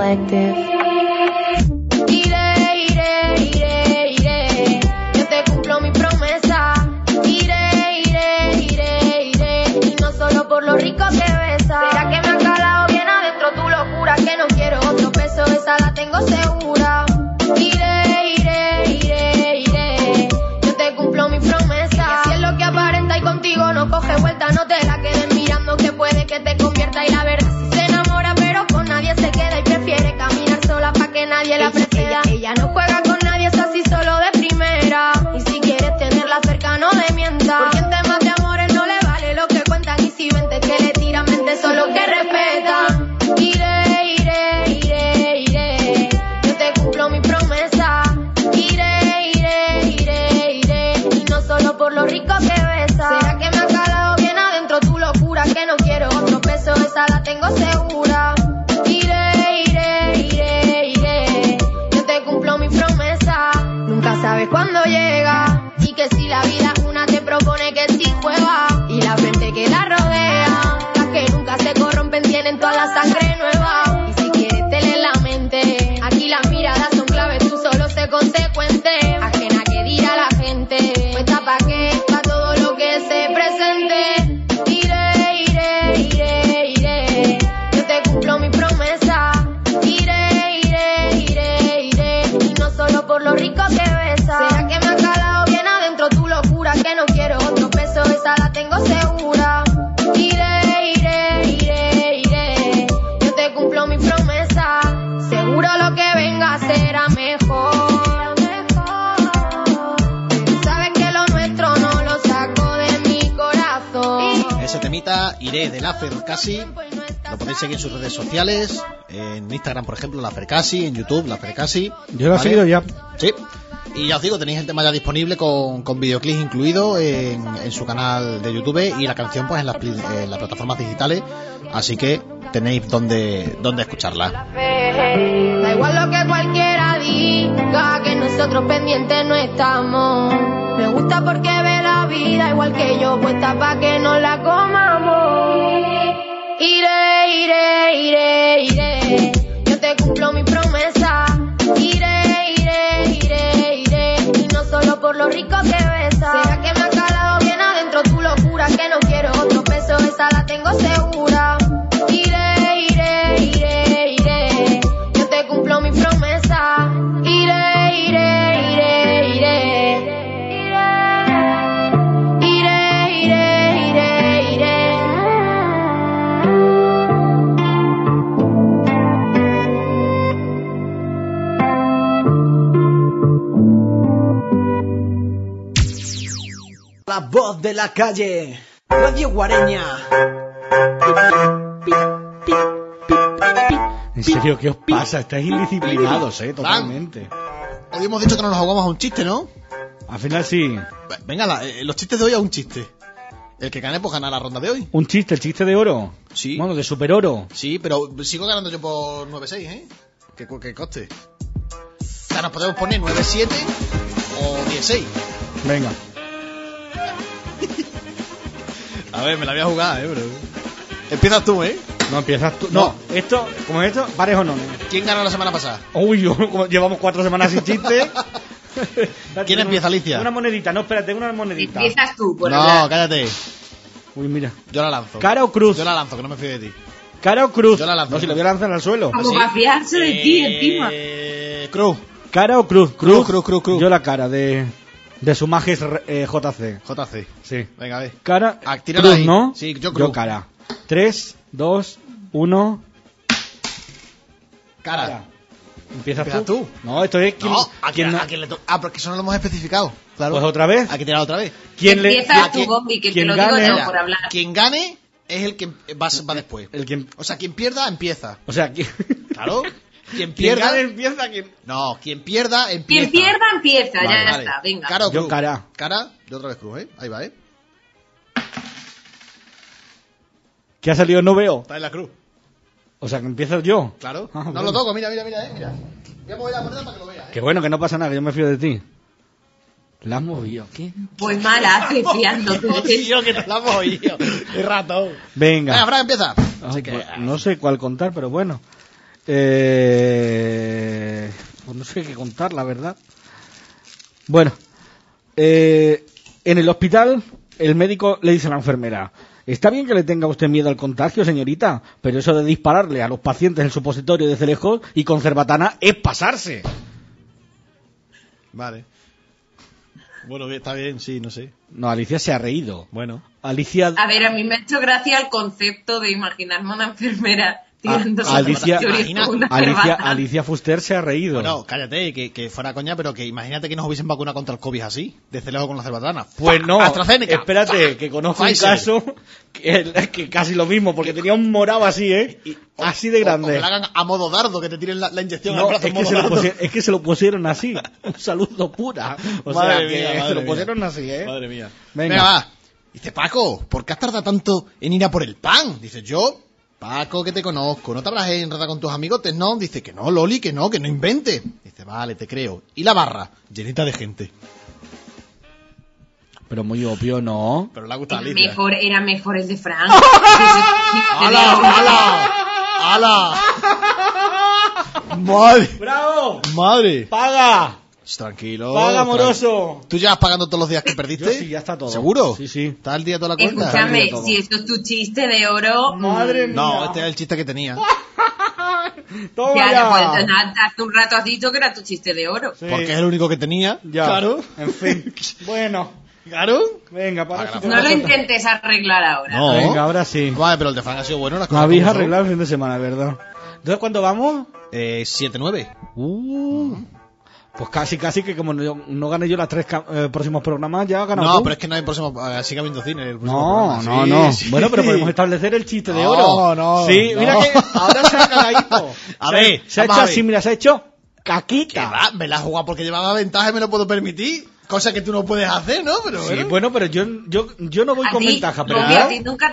Iré, yo te cumplo sabes cuándo llega. Y que si la vida una te propone que sí juega. Y la frente que la rodea, las que nunca se corrompen tienen toda la sangre nueva. Y si quieres te leen la mente, aquí las miradas son claves, tú solo sé consecuente. Ajena que dirá la gente, cuenta pa' qué, pa' todo lo que se presente. Iré, iré, iré, iré, yo te cumplo mi promesa. Iré, iré, iré, iré, y no solo por lo rico que besa. Será que me ha calado bien adentro tu locura, que no quiero otro peso, esa la tengo segura. Iré, iré, iré, iré, yo te cumplo mi promesa. Seguro lo que venga será mejor. Sabes que lo nuestro no lo saco de mi corazón. Ese temita, Iré, de La Fercasi. Lo podéis seguir en sus redes sociales. En Instagram, por ejemplo, La Fercasi. En YouTube, La Fercasi. Yo lo he seguido ya. Sí. Y ya os digo, tenéis el tema ya disponible con videoclips incluido en su canal de YouTube. Y la canción pues en las plataformas digitales. Así que tenéis donde escucharla. Da igual lo que cualquiera diga, que nosotros pendientes no estamos. Me gusta porque ve la vida igual que yo, puesta pa' que no la comamos. Iré, iré, iré, iré, yo te cumplo mi promesa. Iré, iré, iré, iré, y no solo por lo rico que besa. Será que me ha calado bien adentro tu locura, que no quiero otro peso, esa la tengo segura. Iré, iré, iré, iré, yo te cumplo mi promesa. Iré, iré, iré, iré, iré, iré, iré, iré. La voz de la calle, Radio Guareña. En serio, ¿qué os pasa? Estáis indisciplinados, totalmente. Hoy hemos dicho que no nos jugamos a un chiste, ¿no? Al final sí. Venga, los chistes de hoy a un chiste. El que gane pues gana la ronda de hoy. Un chiste, el chiste de oro. Sí. Bueno, de super oro. Sí, pero sigo ganando yo por 9-6, ¿eh? Que coste. O sea, nos podemos poner 9-7 o 10-6. Venga. A ver, me la voy a jugar, bro. Empiezas tú, ¿eh? No empiezas tú. No, esto, como es esto, parejo no. ¿Quién ganó la semana pasada? Uy, llevamos 4 semanas sin chiste. ¿Quién empieza, Alicia? Una monedita, no, espérate, una monedita. Empiezas tú, por No, hablar. cállate. Uy, mira. Yo la lanzo. ¿Cara o cruz? Yo la lanzo, que no me fío de ti. ¿Cara o cruz? Yo la lanzo. No, si la voy a lanzar al suelo. Como para fiarse de ti encima. Cruz. ¿Cara o cruz? Cruz. Yo la cara de su Magis JC. JC. Sí. Venga, a ver. Cara. Tírala Cruz, ahí. ¿no? Sí, yo cruz. Yo cara. 3, 2, 1. Cara. ¿Empiezas Empieza tú? No, esto es quien. No, ¿a quien quién le toca? Ah, porque eso no lo hemos especificado. Claro. Pues otra vez. Hay que tirar otra vez. ¿Quién Empieza tú, quién- Bombi, que te quien lo digo gane- yo por hablar. Quien gane es el que va después. O sea, quien pierda, empieza. O sea, Claro. Quien quien pierda... gane empieza quien. No, quien pierda, empieza. Quien pierda, empieza. Vale, ya vale. está, venga. Cara o Yo cruz. cara. Cara, yo otra vez cruz, ¿eh? Ahí va, ¿eh? ¿Qué ha salido? No veo. Está en la cruz. O sea, que empiezo yo. Claro. Ah, No bueno. lo toco, mira, mira. Mira. Voy a mover la moneda para que lo veas, ¿eh? Que bueno, que no pasa nada, que yo me fío de ti. La has movido, ¿qué? Pues mala, hace fiándote. Yo que te la hemos oído. Es rato. Venga. Venga, Fran, empieza. Ah, Así que... pues, no sé cuál contar, pero bueno. Pues no sé qué contar, la verdad. Bueno, en el hospital, el médico le dice a la enfermera: está bien que le tenga usted miedo al contagio, señorita, pero eso de dispararle a los pacientes el supositorio de Celejos y con cerbatana es pasarse. Vale. Bueno, está bien, sí, no sé. No, Alicia se ha reído. Bueno. Alicia... A ver, a mí me ha hecho gracia el concepto de imaginarme a una enfermera tirándose Alicia, con una corbata. Alicia Fuster se ha reído. Bueno, cállate, que fuera coña, pero que imagínate que nos hubiesen vacunado contra el COVID así, de celejo con la cerbatana. Pues no, AstraZeneca. espérate, que conozco un Pfizer. caso que casi lo mismo, porque tenía un morado así, así de O que grande. le hagan a modo dardo, que te tiren la inyección No, al brazo es en modo que, dardo. es que se lo pusieron así, un saludo pura. O Madre sea, mía, que madre se lo mía. pusieron así, Madre mía. Venga. Venga, va. Dice, Paco, ¿por qué has tardado tanto en ir a por el pan? Dice, yo Paco, que te conozco, ¿no te habrás enredado con tus amigotes? No, dice que no, Loli, que no invente. Dice, vale, te creo. Y la barra, llenita de gente. Pero muy obvio, ¿no? Pero le ha gustado a Era Alicia. mejor el de Fran. ¡Hala! ¡Madre! ¡Bravo! ¡Madre! ¡Paga! Tranquilo. ¡Paga, amoroso! ¿Tú llevas pagando todos los días que perdiste? Yo sí, ya está todo. ¿Seguro? Sí, sí. ¿Está al día toda la cuenta? Escúchame, todo. si esto es tu chiste de oro... ¡Madre mía! No, este es el chiste que tenía. ¡Toma Ya, ya! pues, hace un rato has dicho que era tu chiste de oro. Sí. Porque es el único que tenía. Ya. Claro. En fin. Bueno. Claro. Venga, para Paga eso No lo intentes arreglar ahora. No. Venga, ahora sí. Vale, pero el de Frank ha sido bueno. Las Me cosas habéis como son. arreglado el fin de semana, ¿verdad? Entonces, ¿cuándo vamos? 7-9. Pues casi que como no gane yo las 3 próximos programas, ya ha ganado No, tú. pero es que no hay próximo. Sigue habiendo cine. El próximo No, programa. no. Sí, sí. Bueno, pero podemos establecer el chiste de No, oro. no, Sí, no. mira que ahora se ha cagadito. A ver, se ha vamos hecho a ver. así, mira, se ha hecho Que caquita. va, me la he jugado porque llevaba ventaja y me lo puedo permitir. Cosa que tú no puedes hacer, ¿no? Pero Sí, bueno, pero yo no voy con ventaja, pero Bobby, a ti nunca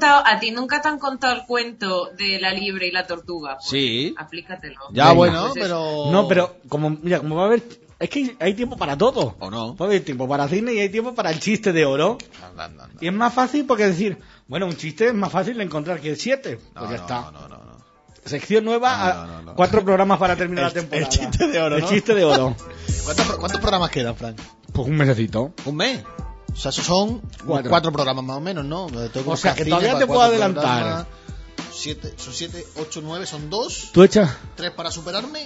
te han contado el cuento de la liebre y la tortuga. Pues, Sí. aplícatelo. Ya, Venga. bueno, Pues pero. No, pero como va a haber, es que hay tiempo para todo. ¿O no? Puede haber tiempo para cine y hay tiempo para el chiste de oro. Anda. Y es más fácil porque decir, bueno, un chiste es más fácil de encontrar que el 7. Pues ya está. No. Sección nueva, No. 4 programas para terminar la El temporada. chiste de oro, El ¿no? chiste de oro. ¿Cuántos programas quedan, Frank? Pues un mesecito. ¿Un mes? O sea, esos son 4 programas más o menos, ¿no? O sea, que todavía te puedo adelantar. 7, son 7, 8, 9, son 2. ¿Tú echas? 3 para superarme.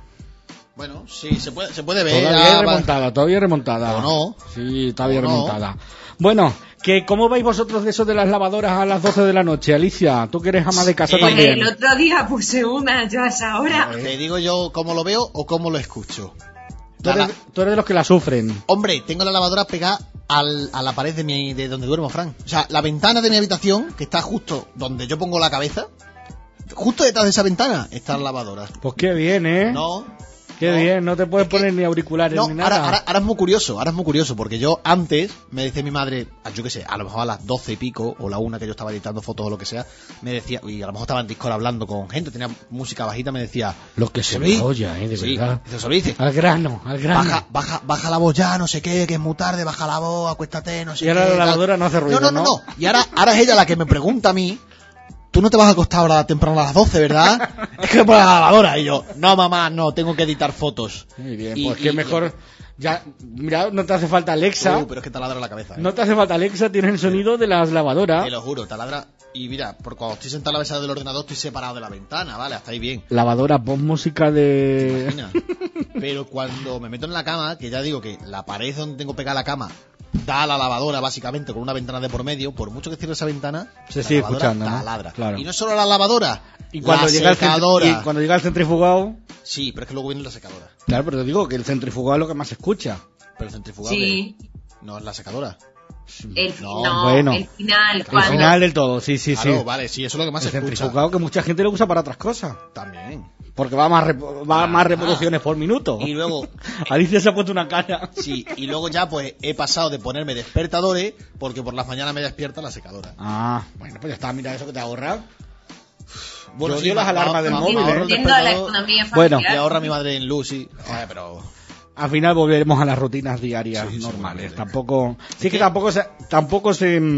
Bueno, sí, se puede ver. Todavía hay remontada. ¿O no? Sí, todavía hay ¿O no? remontada. Bueno, ¿cómo vais vosotros de eso de las lavadoras a las 12 de la noche, Alicia? Tú que eres ama de casa Pues también. el otro día puse una yo a esa hora. ¿Te digo yo cómo lo veo o cómo lo escucho? Tú eres de los que la sufren. Hombre, tengo la lavadora pegada a la pared de donde duermo, Frank. O sea, la ventana de mi habitación, que está justo donde yo pongo la cabeza, justo detrás de esa ventana está la lavadora. Pues qué bien, ¿eh? No. Qué bien, no te puedes poner ni auriculares No, ni nada. ahora es muy curioso, porque yo antes, me decía mi madre, yo qué sé, a lo mejor a las 12 y pico, o la 1 que yo estaba editando fotos o lo que sea, me decía, y a lo mejor estaba en Discord hablando con gente, tenía música bajita, me decía... Lo que se "Solí". me oye, de Sí, verdad. dice, "Solí", dice, Al grano. baja la voz ya, no sé qué, que es muy tarde, baja la voz, acuéstate, no sé Y ahora qué, la tal". lavadora no hace ruido, ¿no? Y ahora es ella la que me pregunta a mí, tú no te vas a acostar ahora temprano a las 12, ¿verdad? Es que me pone la lavadora. Y yo, no mamá, no, tengo que editar fotos. Muy bien, Y- pues que y- mejor... Ya, mira, no te hace falta Alexa. Pero es que taladra la cabeza. No te hace falta Alexa, tiene el sonido de las lavadoras. Te lo juro, taladra. Y mira, por cuando estoy sentado a la mesa del ordenador estoy separado de la ventana, ¿vale? Hasta ahí bien. Lavadora, pon música de... Imagina. Pero cuando me meto en la cama, que ya digo que la pared donde tengo pegada la cama da a la lavadora básicamente con una ventana de por medio, por mucho que cierre esa ventana, Se la sigue lavadora escuchando, ¿no? taladra. Claro. Y no solo la lavadora, Y cuando, la llega secadora. y cuando llega el centrifugado... Sí, pero es que luego viene la secadora. Claro, pero te digo que el centrifugado es lo que más se escucha. Pero el centrifugado Sí. no es la secadora. No, bueno. el final. El cuando- final del todo, sí. Claro, vale, sí, eso es lo que más El se escucha. centrifugado que mucha gente lo usa para otras cosas. También. Porque va más reproducciones por minuto. Y luego, Alicia se ha puesto una cara. sí, y luego ya pues he pasado de ponerme despertadores porque por las mañanas me despierta la secadora. Ah, bueno, pues ya está, mira eso que te ahorra. Bueno, Yo sí, odio las me alarmas del ahorro- móvil, me ahorro el Yendo a la despertador economía Bueno, familiar. y ahorra mi madre en luz, sí. Pero Al final volveremos a las rutinas diarias Sí, normales. seguramente. Tampoco, sí que que- tampoco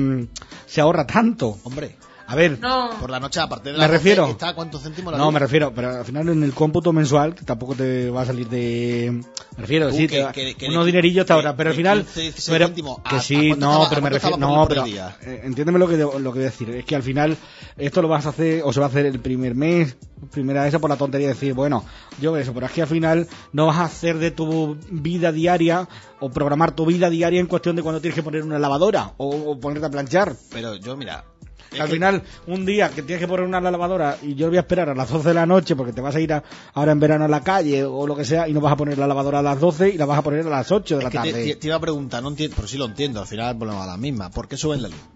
se ahorra tanto. hombre, A ver, No. por la noche aparte de Me la refiero- ¿está a cuántos céntimos la no, luz? me refiero, pero al final en el cómputo mensual que tampoco te va a salir de... Me refiero, sí, te va- unos dinerillos te ahorra, pero al final... 15, 16 pero- céntimos, que ¿a sí, cuánto no, estaba- pero a me cuánto refiero... estaba por No, luz pero... por el día? entiéndeme lo que voy a decir. Es que al final esto lo vas a hacer, o se va a hacer el primer mes, primera esa por la tontería de decir, bueno, yo eso, pero es que al final no vas a hacer de tu vida diaria o programar tu vida diaria en cuestión de cuando tienes que poner una lavadora o ponerte a planchar. Pero yo, mira... es Al que- final, un día que tienes que poner una lavadora y yo voy a esperar a las 12 de la noche porque te vas a ir ahora en verano a la calle o lo que sea y no vas a poner la lavadora a las 12 y la vas a poner a las 8 de la es que tarde. te iba a preguntar, no entiendo, pero sí lo entiendo, al final volvemos a la misma. ¿Por qué suben la luz?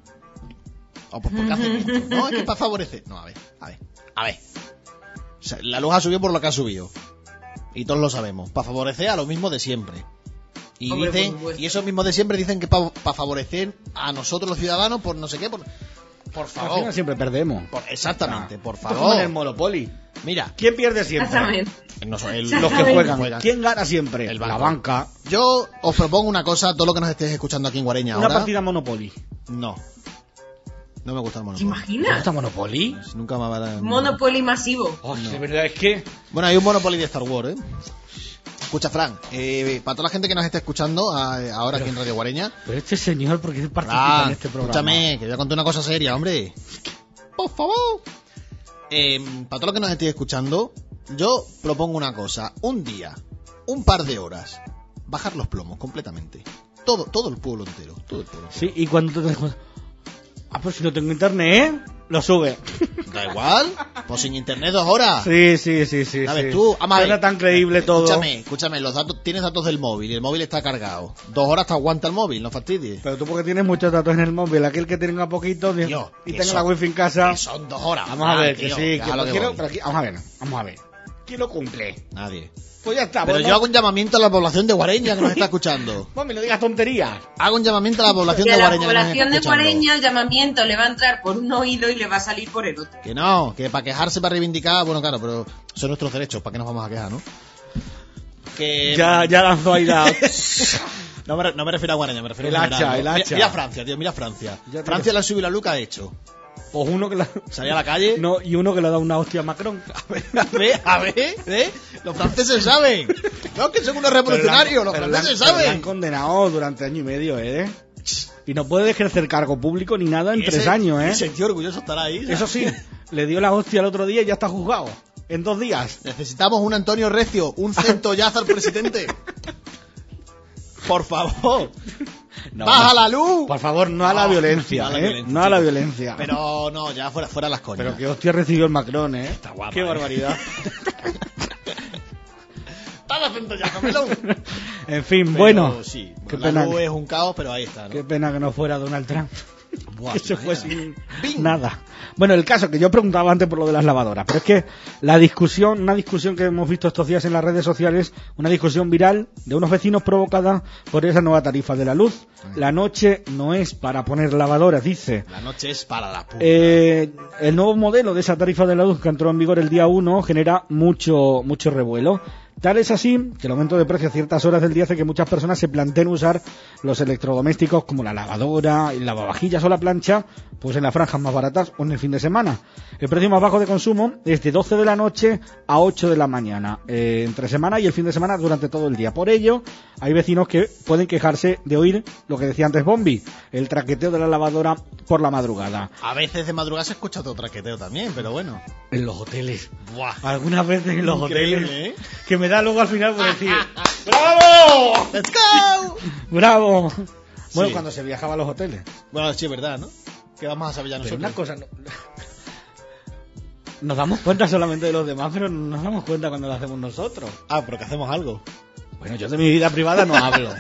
O pues porque hacen esto. No, es que para favorecer. No, a ver. O sea, la luz ha subido por lo que ha subido. Y todos lo sabemos. Para favorecer a lo mismo de siempre. Y Hombre, dicen, por supuesto. y esos mismos de siempre dicen que para favorecer a nosotros los ciudadanos por no sé qué, por... Por Al favor. final siempre perdemos. Exactamente, por Esto es como favor. en el Monopoly. Mira, ¿Quién pierde siempre? Exactamente. los Los que juegan. ¿Quién gana siempre? El La banco. banca. Yo os propongo una cosa, todo lo que nos estéis escuchando aquí en Guareña Una ahora. partida Monopoly. No. No me gusta el ¿Te Monopoly. ¿Te imaginas? gusta Monopoly? Nunca me va a dar... Monopoly masivo. Oh, de verdad es que... Bueno, hay un Monopoly de Star Wars, ¿eh? Escucha, Fran, para toda la gente que nos está escuchando ahora aquí en Radio Guareña, Pero este señor, ¿por qué participa Fran, en este programa? escúchame, que voy a contar una cosa seria, hombre. Por favor. Para todo lo que nos estéis escuchando, yo propongo una cosa. Un día, un par de horas, bajar los plomos completamente. Todo el pueblo entero. Todo el pueblo entero. Sí, y cuando te das cuenta... Ah, pues si no tengo internet, lo sube. Da igual, pues sin internet 2 horas. Sí. ¿Sabes tú? Era tan creíble todo. Escúchame, los datos, tienes datos del móvil y el móvil está cargado. 2 horas te aguanta el móvil, no fastidies. Pero tú porque tienes muchos datos en el móvil, aquel que tenga poquito Tío, y que tenga la son- wifi en casa. Que son 2 horas. Vamos a ver, tío, que sí, que a lo lo quiero, voy. pero aquí, vamos a ver. ¿Quién lo cumple? Nadie. Pues ya está. Pero pues yo hago un llamamiento a la población de Guareña que nos está escuchando. Mami, no digas tonterías. Hago un llamamiento a la población Y de a la Guareña que nos está población de escuchando. Guareña el llamamiento le va a entrar por un oído y le va a salir por el otro. Que no, que para quejarse, para reivindicar, bueno, claro, pero son nuestros derechos, ¿para qué nos vamos a quejar, no? Que... Ya lanzó ahí la... No me refiero a Guareña, me refiero El a hacha, general, ¿no? el hacha. Mira Francia, tío, mira Francia. Ya te- Francia la sube la luz que ha hecho. Pues uno que la... Salía a la calle. No, y uno que le da una hostia a Macron. A ver, ¿eh? Los franceses saben. No, que son unos revolucionarios, los franceses Pero le han saben. condenado durante año y medio, ¿eh? Y no puede ejercer cargo público ni nada en Y 3 ese- años, y ¿eh? ese tío orgulloso estará ahí. ¿sabes? Eso sí, le dio la hostia el otro día y ya está juzgado. En 2 días. Necesitamos un Antonio Recio, un centollazo al presidente. Por favor. No, ¡Baja la luz! Por favor, no a la No, violencia, no a la ¿eh? violencia, No a la chicos. violencia. Pero no, ya fuera las coñas. Pero qué hostia recibió el Macron, ¿eh? Está guapa, Qué ¿eh? barbaridad. ¡Dale a centollazo, melón! En fin, Pero bueno. sí, Qué la pena, luz es un caos, pero ahí está, ¿no? qué pena que no fuera Donald Trump. Buah, Que se fue mira. sin Bing. nada. Bueno, el caso que yo preguntaba antes por lo de las lavadoras, pero es que una discusión que hemos visto estos días en las redes sociales, una discusión viral de unos vecinos provocada por esa nueva tarifa de la luz. La noche no es para poner lavadoras, dice. La noche es para la puta. El nuevo modelo de esa tarifa de la luz que entró en vigor el día 1 genera mucho revuelo. Tal es así que el aumento de precio a ciertas horas del día hace que muchas personas se planteen usar los electrodomésticos como la lavadora, el lavavajillas o la plancha, pues en las franjas más baratas o en el fin de semana. El precio más bajo de consumo es de 12 de la noche a 8 de la mañana, entre semana y el fin de semana durante todo el día. Por ello, hay vecinos que pueden quejarse de oír lo que decía antes Bombi, el traqueteo de la lavadora por la madrugada. A veces de madrugada se escucha otro traqueteo también, pero bueno. En los hoteles. Buah. Algunas veces en los Increíble, hoteles. ¿eh? Que me da luego al final por decir ¡bravo! ¡Let's go! ¡Bravo! Bueno, Sí. cuando se viajaba a los hoteles. Bueno, sí, es verdad, ¿no? ¿Qué vamos a saber ya Pero nosotros? una cosa... Nos damos cuenta solamente de los demás, pero no nos damos cuenta cuando lo hacemos nosotros. Ah, pero que hacemos algo. Bueno, yo de mi vida privada no hablo.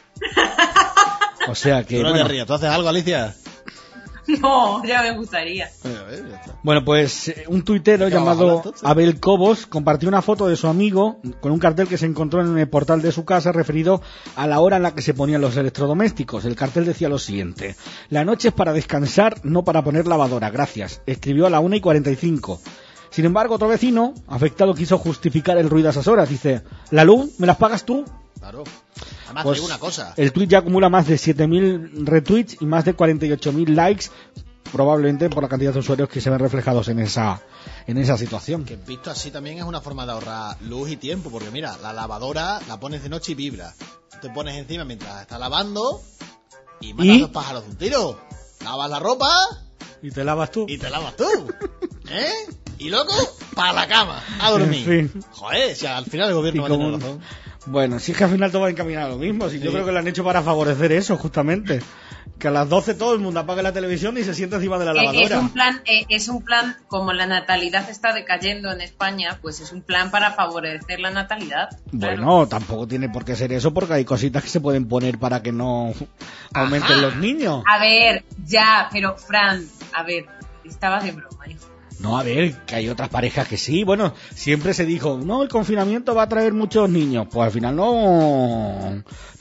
O sea que... Tú no bueno. te rías. ¿Tú haces algo, Alicia? No, ya me gustaría. Ya está. Bueno, pues un tuitero ¿Qué vamos a llamado hablar, entonces? Abel Cobos compartió una foto de su amigo con un cartel que se encontró en el portal de su casa referido a la hora en la que se ponían los electrodomésticos. El cartel decía lo siguiente: la noche es para descansar, no para poner lavadora, gracias. Escribió a la 1:45. Sin embargo, otro vecino afectado quiso justificar el ruido a esas horas. Dice, ¿la luz me las pagas tú? Claro. Además, Pues, te digo una cosa. el tuit ya acumula más de 7.000 retweets y más de 48.000 likes, probablemente por la cantidad de usuarios que se ven reflejados en esa situación. Que visto así también es una forma de ahorrar luz y tiempo, porque mira, la lavadora la pones de noche y vibra. Te pones encima mientras estás lavando y matas ¿Y? dos pájaros de un tiro. Lavas la ropa ¿Y te lavas tú? y te lavas tú. ¿Eh? Y luego, para la cama, a dormir. En fin. Joder, si al final el gobierno Y va a tener como- razón. Bueno, si es que al final todo va encaminado a lo mismo. Si yo Sí. creo que lo han hecho para favorecer eso, justamente. Que a las 12 todo el mundo apague la televisión y se sienta encima de la lavadora. Es un plan, como la natalidad está decayendo en España, pues es un plan para favorecer la natalidad. Claro. Bueno, tampoco tiene por qué ser eso porque hay cositas que se pueden poner para que no aumenten los niños. A ver, ya, pero Fran, a ver, estabas de broma, hijo. No, a ver, que hay otras parejas que sí. Bueno, siempre se dijo, no, el confinamiento va a traer muchos niños. Pues al final no.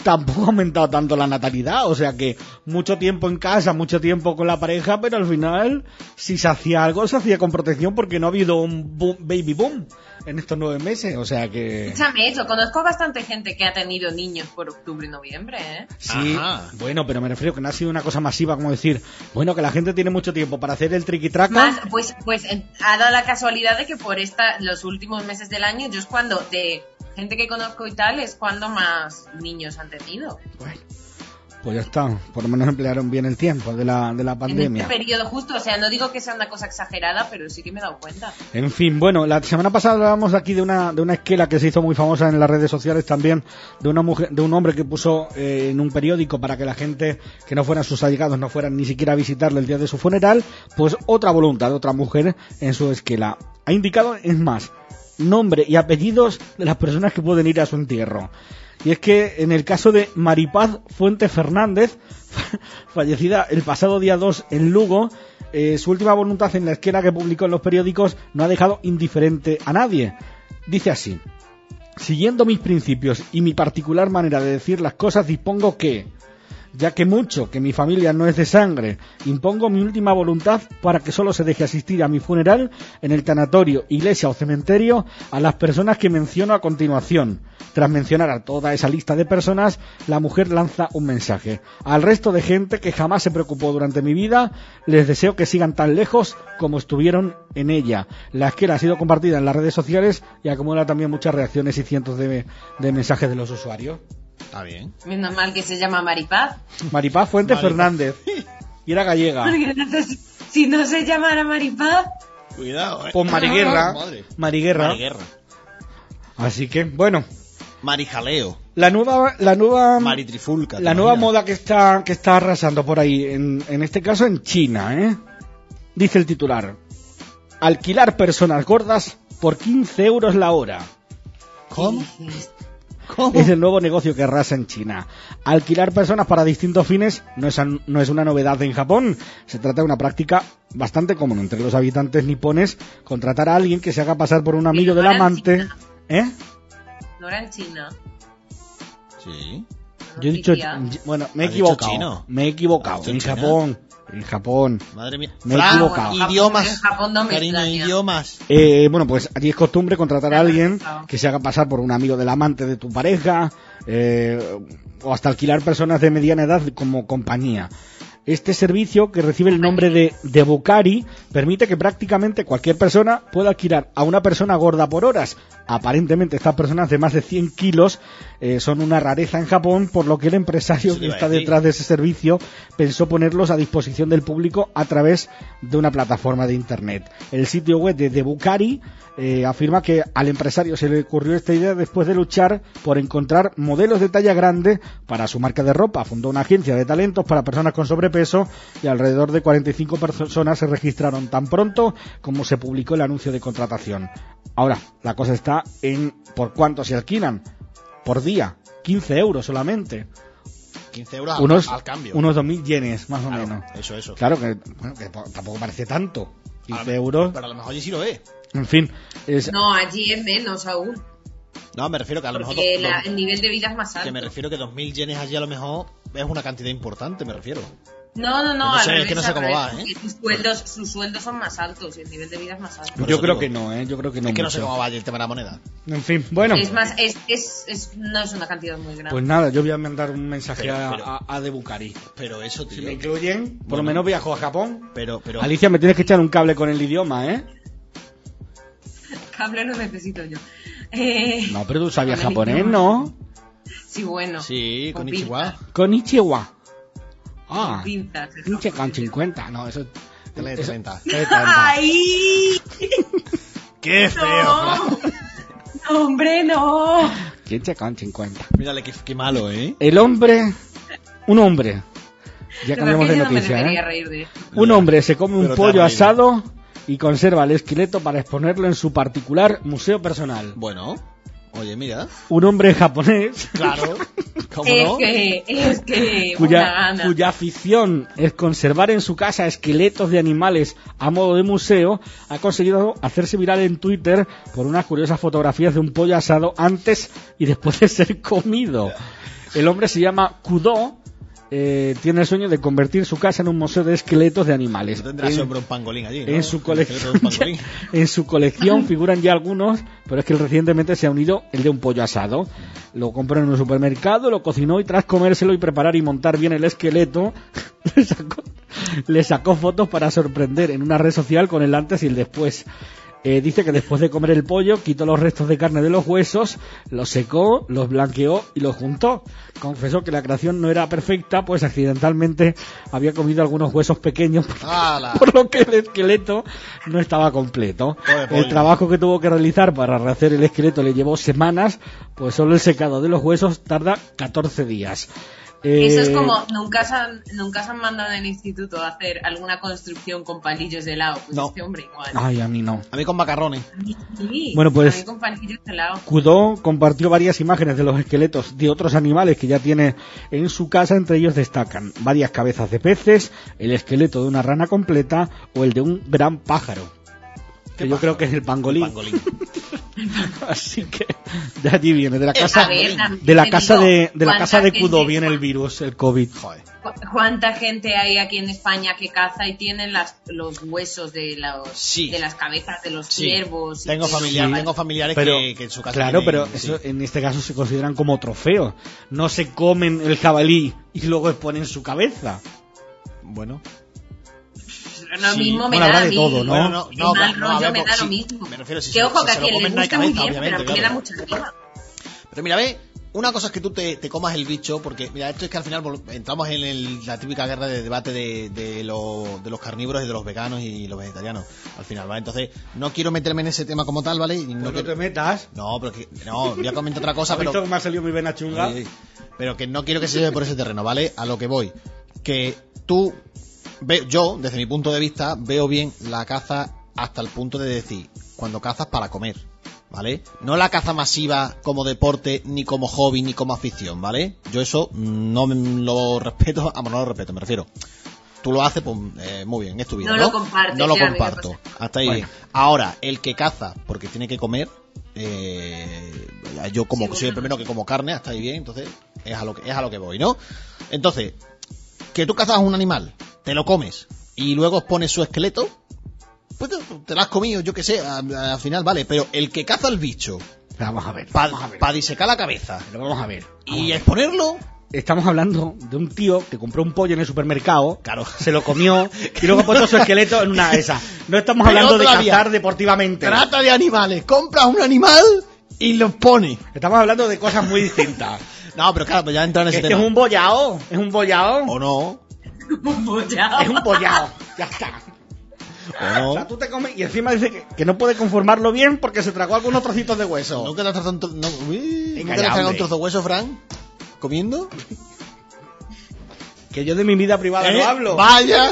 tampoco ha aumentado tanto la natalidad, o sea que mucho tiempo en casa, mucho tiempo con la pareja, pero al final, si se hacía algo, se hacía con protección porque no ha habido un baby boom en estos 9 meses, o sea que... Escúchame eso, conozco bastante gente que ha tenido niños por octubre y noviembre, ¿eh? Sí, bueno, pero me refiero que no ha sido una cosa masiva como decir, bueno, que la gente tiene mucho tiempo para hacer el triqui-traca. Pues ha dado la casualidad de que por los últimos meses del año, yo es cuando, de gente que conozco y tal, es cuando más niños han tenido. Bueno, pues ya está, por lo menos emplearon bien el tiempo de la pandemia. En este periodo justo, o sea, no digo que sea una cosa exagerada, pero sí que me he dado cuenta. En fin, bueno, la semana pasada hablábamos aquí de una esquela que se hizo muy famosa en las redes sociales también, de una mujer, de un hombre que puso en un periódico para que la gente que no fueran sus allegados no fueran ni siquiera a visitarle el día de su funeral, pues otra voluntad de otra mujer en su esquela. Ha indicado, es más, nombre y apellidos de las personas que pueden ir a su entierro. Y es que en el caso de Maripaz Fuente Fernández, fallecida el pasado día 2 en Lugo, su última voluntad en la esquela que publicó en los periódicos no ha dejado indiferente a nadie. Dice así: siguiendo mis principios y mi particular manera de decir las cosas, dispongo que, ya que mucho que mi familia no es de sangre, impongo mi última voluntad para que solo se deje asistir a mi funeral en el tanatorio, iglesia o cementerio a las personas que menciono a continuación. Tras mencionar a toda esa lista de personas, la mujer lanza un mensaje. Al resto de gente que jamás se preocupó durante mi vida, les deseo que sigan tan lejos como estuvieron en ella. La esquela ha sido compartida en las redes sociales y acumula también muchas reacciones y cientos de mensajes de los usuarios. Está bien. Menos mal que se llama Maripaz. Maripaz Fuente Fernández. Y era gallega. Porque si no se llamara Maripaz... Cuidado, Pues Mariguerra. Mariguerra. Así que, bueno. Marijaleo. La nueva Maritrifulca. La nueva moda que está arrasando por ahí, en este caso en China, ¿eh? Dice el titular: alquilar personas gordas por 15 euros la hora. ¿Cómo? Es el nuevo negocio que arrasa en China. Alquilar personas para distintos fines no es una novedad en Japón. Se trata de una práctica bastante común entre los habitantes nipones, contratar a alguien que se haga pasar por un amigo del amante. ¿Eh? No era en China. Sí. Yo he dicho, bueno, me he equivocado. Me he equivocado. En Japón. Madre mía. Me he equivocado. Idiomas. En Japón no me Cariño, extraña. idiomas. Bueno, pues allí es costumbre contratar a alguien que se haga pasar por un amigo del amante de tu pareja, o hasta alquilar personas de mediana edad como compañía. Este servicio, que recibe el nombre de Bukari, permite que prácticamente cualquier persona pueda alquilar a una persona gorda por horas. Aparentemente estas personas de más de 100 kilos son una rareza en Japón, por lo que el empresario que está detrás de ese servicio pensó ponerlos a disposición del público a través de una plataforma de internet. El sitio web de Bukari afirma que al empresario se le ocurrió esta idea después de luchar por encontrar modelos de talla grande para su marca de ropa. Fundó una agencia de talentos para personas con sobrepeso y alrededor de 45 personas se registraron tan pronto como se publicó el anuncio de contratación. Ahora, la cosa está en por cuánto se alquilan por día. 15 euros solamente. 15 euros al cambio. Unos 2.000 yenes, más o menos. Eso. Claro que tampoco parece tanto. 15 euros. Pero a lo mejor allí sí lo es. En fin. No, allí es menos aún. No, me refiero que a lo porque mejor... el nivel de vida es más alto. Que me refiero que 2.000 yenes allí a lo mejor es una cantidad importante, me refiero. No, Es que no sé cómo va, ¿eh? Sus sueldos son más altos y el nivel de vida es más alto. Yo creo que no, ¿eh? Yo creo que no. Es que no sé cómo va allí el tema de la moneda. En fin, bueno. Es más, no es una cantidad muy grande. Pues nada, yo voy a mandar un mensaje a De Bukari. Pero eso, tío. Si me incluyen, por lo menos viajo a Japón. Pero... Alicia, me tienes que echar un cable con el idioma, ¿eh? Cable no necesito yo. No, pero tú sabías japonés, ¿no? Sí, bueno. Sí, konnichiwa. Konnichiwa. Ah, pinche con 50. No, eso... Tele 30. ¡Ay! ¡Qué feo! No, hombre, no. Pinche con 50. Mírale, qué malo, ¿eh? Un hombre. Ya cambiamos de noticia, ¿eh? Un hombre se come un pollo asado y conserva el esqueleto para exponerlo en su particular museo personal. Bueno, oye, mira. Un hombre japonés. Claro. ¿Cómo no? Es que cuya afición es conservar en su casa esqueletos de animales a modo de museo, ha conseguido hacerse viral en Twitter por unas curiosas fotografías de un pollo asado antes y después de ser comido. El hombre se llama Kudo. Tiene el sueño de convertir su casa en un museo de esqueletos de animales. No tendrá siempre un pangolín allí, ¿no? En su colección figuran ya algunos, pero es que recientemente se ha unido el de un pollo asado. Lo compró en un supermercado, lo cocinó y tras comérselo y preparar y montar bien el esqueleto, le sacó fotos para sorprender en una red social con el antes y el después. Dice que después de comer el pollo, quitó los restos de carne de los huesos, los secó, los blanqueó y los juntó. Confesó que la creación no era perfecta, pues accidentalmente había comido algunos huesos pequeños, por lo que el esqueleto no estaba completo. El trabajo que tuvo que realizar para rehacer el esqueleto le llevó semanas, pues solo el secado de los huesos tarda 14 días. Eso es como, nunca se han mandado en el instituto a hacer alguna construcción con palillos de helado. Pues no. Este hombre igual. Ay, a mí no. A mí con macarrones. Sí, bueno, pues a mí con palillos de helado. Kudo compartió varias imágenes de los esqueletos de otros animales que ya tiene en su casa. Entre ellos destacan varias cabezas de peces, el esqueleto de una rana completa o el de un gran pájaro. Que yo creo que es el pangolín. Así que de allí viene, de la casa de Kudo viene el virus, el COVID. Joder. ¿Cuánta gente hay aquí en España que caza y tienen los huesos de las cabezas de los ciervos? Tengo familiares que en su casa claro, tienen, pero eso en este caso se consideran como trofeos. No se comen el jabalí y luego exponen su cabeza. Bueno. Lo mismo me da a mí. Todo, ¿no? Bueno, me da lo mismo. Me refiero, que ojo, que a quien le gusta muy bien, pero a mí me da mucha risa. Pero mira, ve, una cosa es que tú te comas el bicho, porque mira, esto es que al final entramos en la típica guerra de debate de los carnívoros y de los veganos y los vegetarianos, al final, ¿vale? Entonces, no quiero meterme en ese tema como tal, ¿vale? No te metas. No, pero voy a comentar otra cosa, pero... ¿Has visto cómo me ha salido mi vena chunga? Sí, pero que no quiero que se lleve por ese terreno, ¿vale? A lo que voy. Que yo, desde mi punto de vista, veo bien la caza hasta el punto de decir, cuando cazas para comer, ¿vale? No la caza masiva como deporte, ni como hobby, ni como afición, ¿vale? Yo eso no lo respeto, no lo respeto, me refiero. Tú lo haces, pues muy bien, es tu vida, ¿no? No lo compartes. No lo comparto, hasta ahí bien. Ahora, el que caza porque tiene que comer, yo como soy el primero que como carne, hasta ahí bien, entonces es a lo que voy, ¿no? Entonces, que tú cazas un animal, te lo comes y luego pones su esqueleto, pues te lo has comido, yo que sé, al final vale, pero el que caza el bicho, vamos a ver, para disecar la cabeza, pero vamos a ver, y exponerlo. Estamos hablando de un tío que compró un pollo en el supermercado, claro, se lo comió y luego ha puesto su esqueleto en una de esas. No estamos hablando de cazar deportivamente. Trata de animales, compras un animal y lo pones. Estamos hablando de cosas muy distintas. No, pero claro, pues ya entra en ese tema. Es un bollao, es un bollao. ¿O no? Un bollao. Es un bollao, ya está. No. O sea, tú te comes y encima dice que no puede conformarlo bien porque se tragó algunos trocitos de hueso. ¿Nunca te has tragado un trozo de hueso, Fran? ¿Comiendo? Que yo de mi vida privada no hablo. ¡Vaya!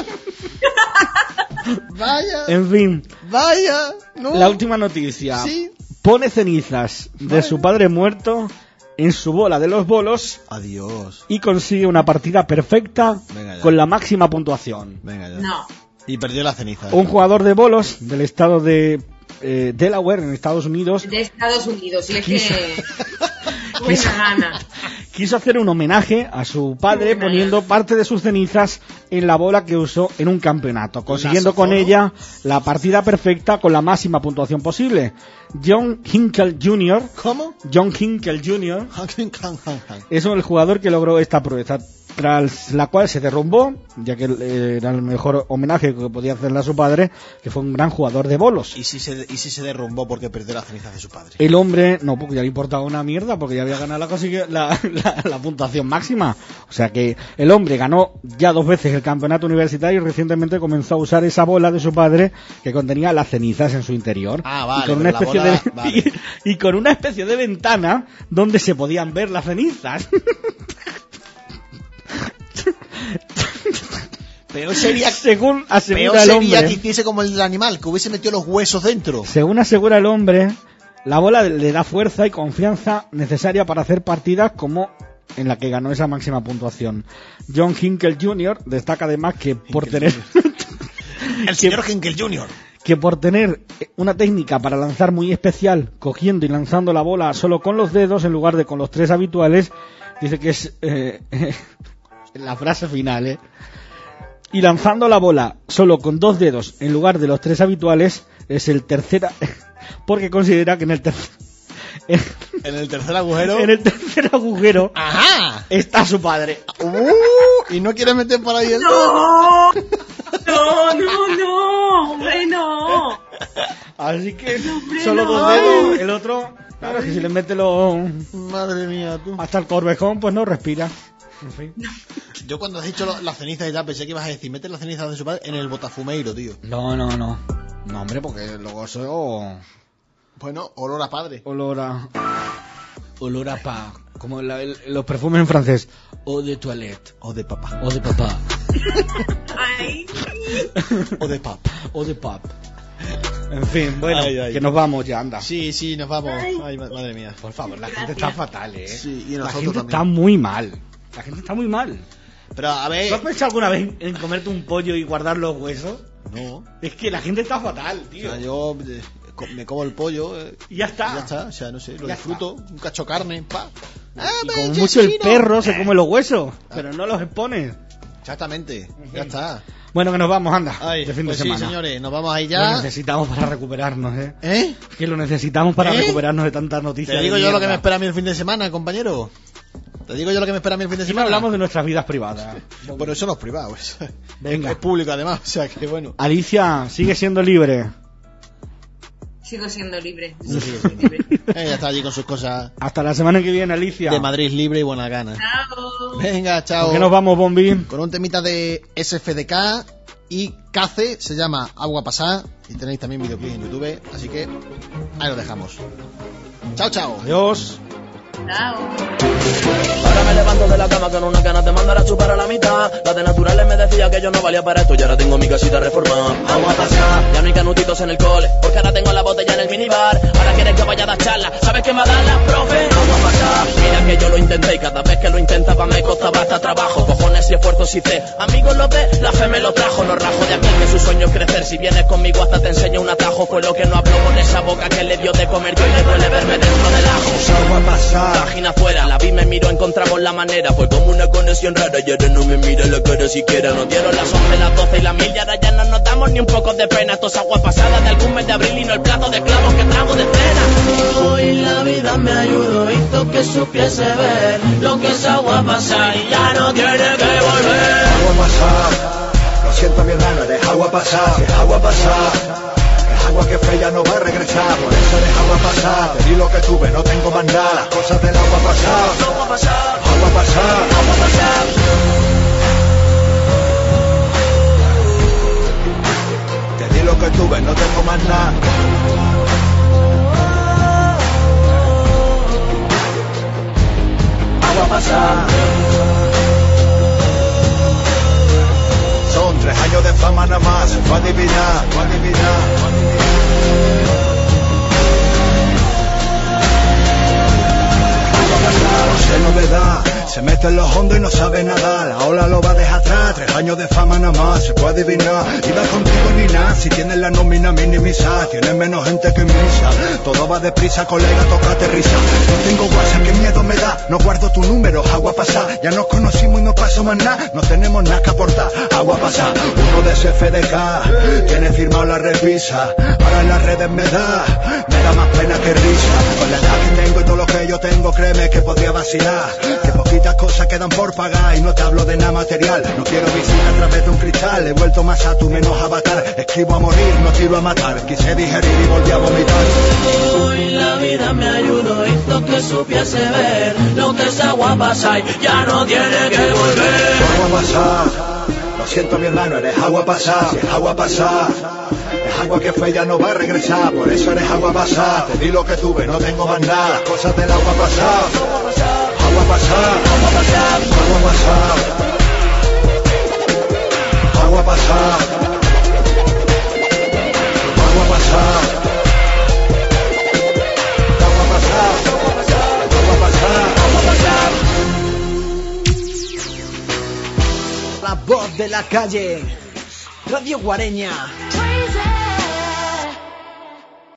¡Vaya! En fin. ¡Vaya! No. La última noticia. Sí. Pone cenizas de su padre muerto en su bola de los bolos. Adiós. Y consigue una partida perfecta con la máxima puntuación. Venga ya. No. Y perdió la ceniza. Un jugador de bolos del estado de Delaware, en Estados Unidos. De Estados Unidos, y es que... Buena gana. Quiso hacer un homenaje a su padre poniendo parte de sus cenizas en la bola que usó en un campeonato, consiguiendo con ella la partida perfecta con la máxima puntuación posible. John Hinkle Jr. ¿Cómo? John Hinkle Jr. es el jugador que logró esta proeza, tras la cual se derrumbó, ya que era el mejor homenaje que podía hacerle a su padre, que fue un gran jugador de bolos. ¿Y si se derrumbó porque perdió las cenizas de su padre? El hombre, no, porque ya le importaba una mierda, porque ya había ganado la puntuación máxima. O sea que el hombre ganó ya 2 veces el campeonato universitario y recientemente comenzó a usar esa bola de su padre que contenía las cenizas en su interior. Ah, vale. Y con y con una especie de ventana donde se podían ver las cenizas. Pero sería, según asegura el hombre, que hiciese como el animal, que hubiese metido los huesos dentro. Según asegura el hombre, la bola le da fuerza y confianza necesaria para hacer partidas como en la que ganó esa máxima puntuación. John Hinkle Jr. destaca además que por tener... El señor Hinkle Jr. Que por tener una técnica para lanzar muy especial, cogiendo y lanzando la bola solo con los dedos en lugar de con los 3 habituales, Dice que es la frase final, y lanzando la bola solo con 2 dedos en lugar de los 3 habituales es el tercera, porque considera que en el tercer agujero ¡ajá! Está su padre. Y no quiere meter por ahí el... ¡No! ¡Hombre, no! Así que ¡Hombre, solo no! 2 dedos, el otro... Claro, que si le mete Madre mía, tú. hasta el corvejón, pues no respira. En fin. Yo cuando has dicho las cenizas y tal, pensé que ibas a decir, mete las cenizas de su padre en el botafumeiro, tío. No. No, hombre, porque luego eso... Bueno, olor a padre. Olor a pa, como los perfumes en francés. Eau de toilette. O de papá. O de papá. Ay. O de pap. O de pap. En fin, bueno, Ay. que nos vamos ya, anda. Sí, nos vamos. Ay, madre mía. Por favor, la gente está fatal, Sí, y la nosotros gente también. está muy mal. La gente está muy mal. Pero, a ver... ¿No has pensado alguna vez en comerte un pollo y guardar los huesos? No. Es que la gente está fatal, O tío. sea, yo me como el pollo... Y ya está. Ya está, o sea, no sé, lo Ya disfruto. Un cacho carne, pa. Y como mucho el perro se come los huesos, pero no los expone. Exactamente, ya está. Bueno, que nos vamos, anda. Ay, de fin pues de semana. sí, señores, nos vamos ahí Lo ya. necesitamos para recuperarnos, ¿Eh? Que lo necesitamos para ¿Eh? recuperarnos de tantas noticias. Te digo de yo lo que mierda. me espera a mí el fin de semana, compañero. Te digo yo lo que me espera a mí el fin de Aquí no semana. hablamos de nuestras vidas privadas. Pero eso no es privado, es Venga. es público además, o sea que bueno. Alicia, sigue siendo libre. Sigo siendo libre. Ella está allí con sus cosas Hasta la semana que viene, Alicia. de Madrid libre y buena gana. Chao. Venga, chao. ¿Por qué nos vamos, Bombi? Con un temita de SFDK y CACE, se llama Agua Pasá, y tenéis también videoclip en YouTube, así que ahí lo dejamos. Chao, chao. Adiós. Chao. Ahora me levanto de la cama con una ganas de mandar a chupar a la mitad. La de naturales me decía que yo no valía para esto y ahora tengo mi casita reformada. Agua pasada, ya no hay canutitos en el cole, porque ahora tengo la botella en el minibar. Ahora quieres que vaya a dar charla, ¿sabes qué me dan las profe? Agua pasada, mira que yo lo intenté y cada vez que lo intentaba me costaba hasta trabajo. Cojones y esfuerzos hice, amigos lo ve, la fe me lo trajo. No rajo de aquel que su sueño es crecer, si vienes conmigo hasta te enseño un atajo. Fue lo que no habló con esa boca que le dio de comer que hoy le duele verme dentro del ajo. Agua pasada, página afuera, la vi, me miró, encontramos la manera. Fue como una conexión rara y ahora no me mira la cara siquiera. Nos dieron las 11, las 12 y las 1000 y ahora ya no nos damos ni un poco de pena. Esto es agua pasada de algún mes de abril y no el plato de clavos que trago de cena. Hoy la vida me ayudó, hizo que supiese ver lo que es agua pasada y ya no tiene que volver. Agua pasada, lo siento mi hermano, eres agua pasada, es agua pasada. Agua que fue ya no va a regresar, por eso eres agua pasada. Te di lo que tuve, no tengo más nada, las cosas del agua pasada. Agua pasada, Agua pasada, agua pasada. te di lo que tuve, no tengo más nada. Agua pasada. Son 3 años de fama nada más, fue adivinar, fue adivinar. No sé novedad, se mete en los hondos y no sabe nadar. La ola lo va a dejar atrás, 3 años de fama nada más, se puede adivinar. Iba contigo ni nada, si tienes la nómina minimizar. Tienes menos gente que en misa, todo va deprisa, colega, tócate risa. No tengo WhatsApp, qué miedo me da, no guardo tu número, agua pasada. Ya nos conocimos y no pasó más nada, no tenemos nada que aportar, agua pasada. Uno de SFDK, tiene firmado la revisa. Ahora en las redes me da más pena que risa. Con la edad que tengo y todo lo que yo tengo, créeme que podría vacilar. Que poquitas cosas quedan por pagar y no te hablo de nada material. No quiero visitar a través de un cristal, he vuelto más a tu menos avatar. Escribo a morir, no tiro a matar, quise digerir y volví a vomitar. Hoy la vida me ayudó, hizo que supiese ver lo que es agua pasada y ya no tiene que volver. Agua pasada, lo siento mi hermano, eres agua pasada, si es agua pasada. Es agua que fue ya no va a regresar, por eso eres agua pasada. Te di lo que tuve, no tengo más nada, las cosas del agua pasada. Agua pasada, agua pasada, agua pasada. Agua pasada. Agua pasada. Agua pasada. Agua pasada. Agua pasada. La voz de la calle, Radio Guareña.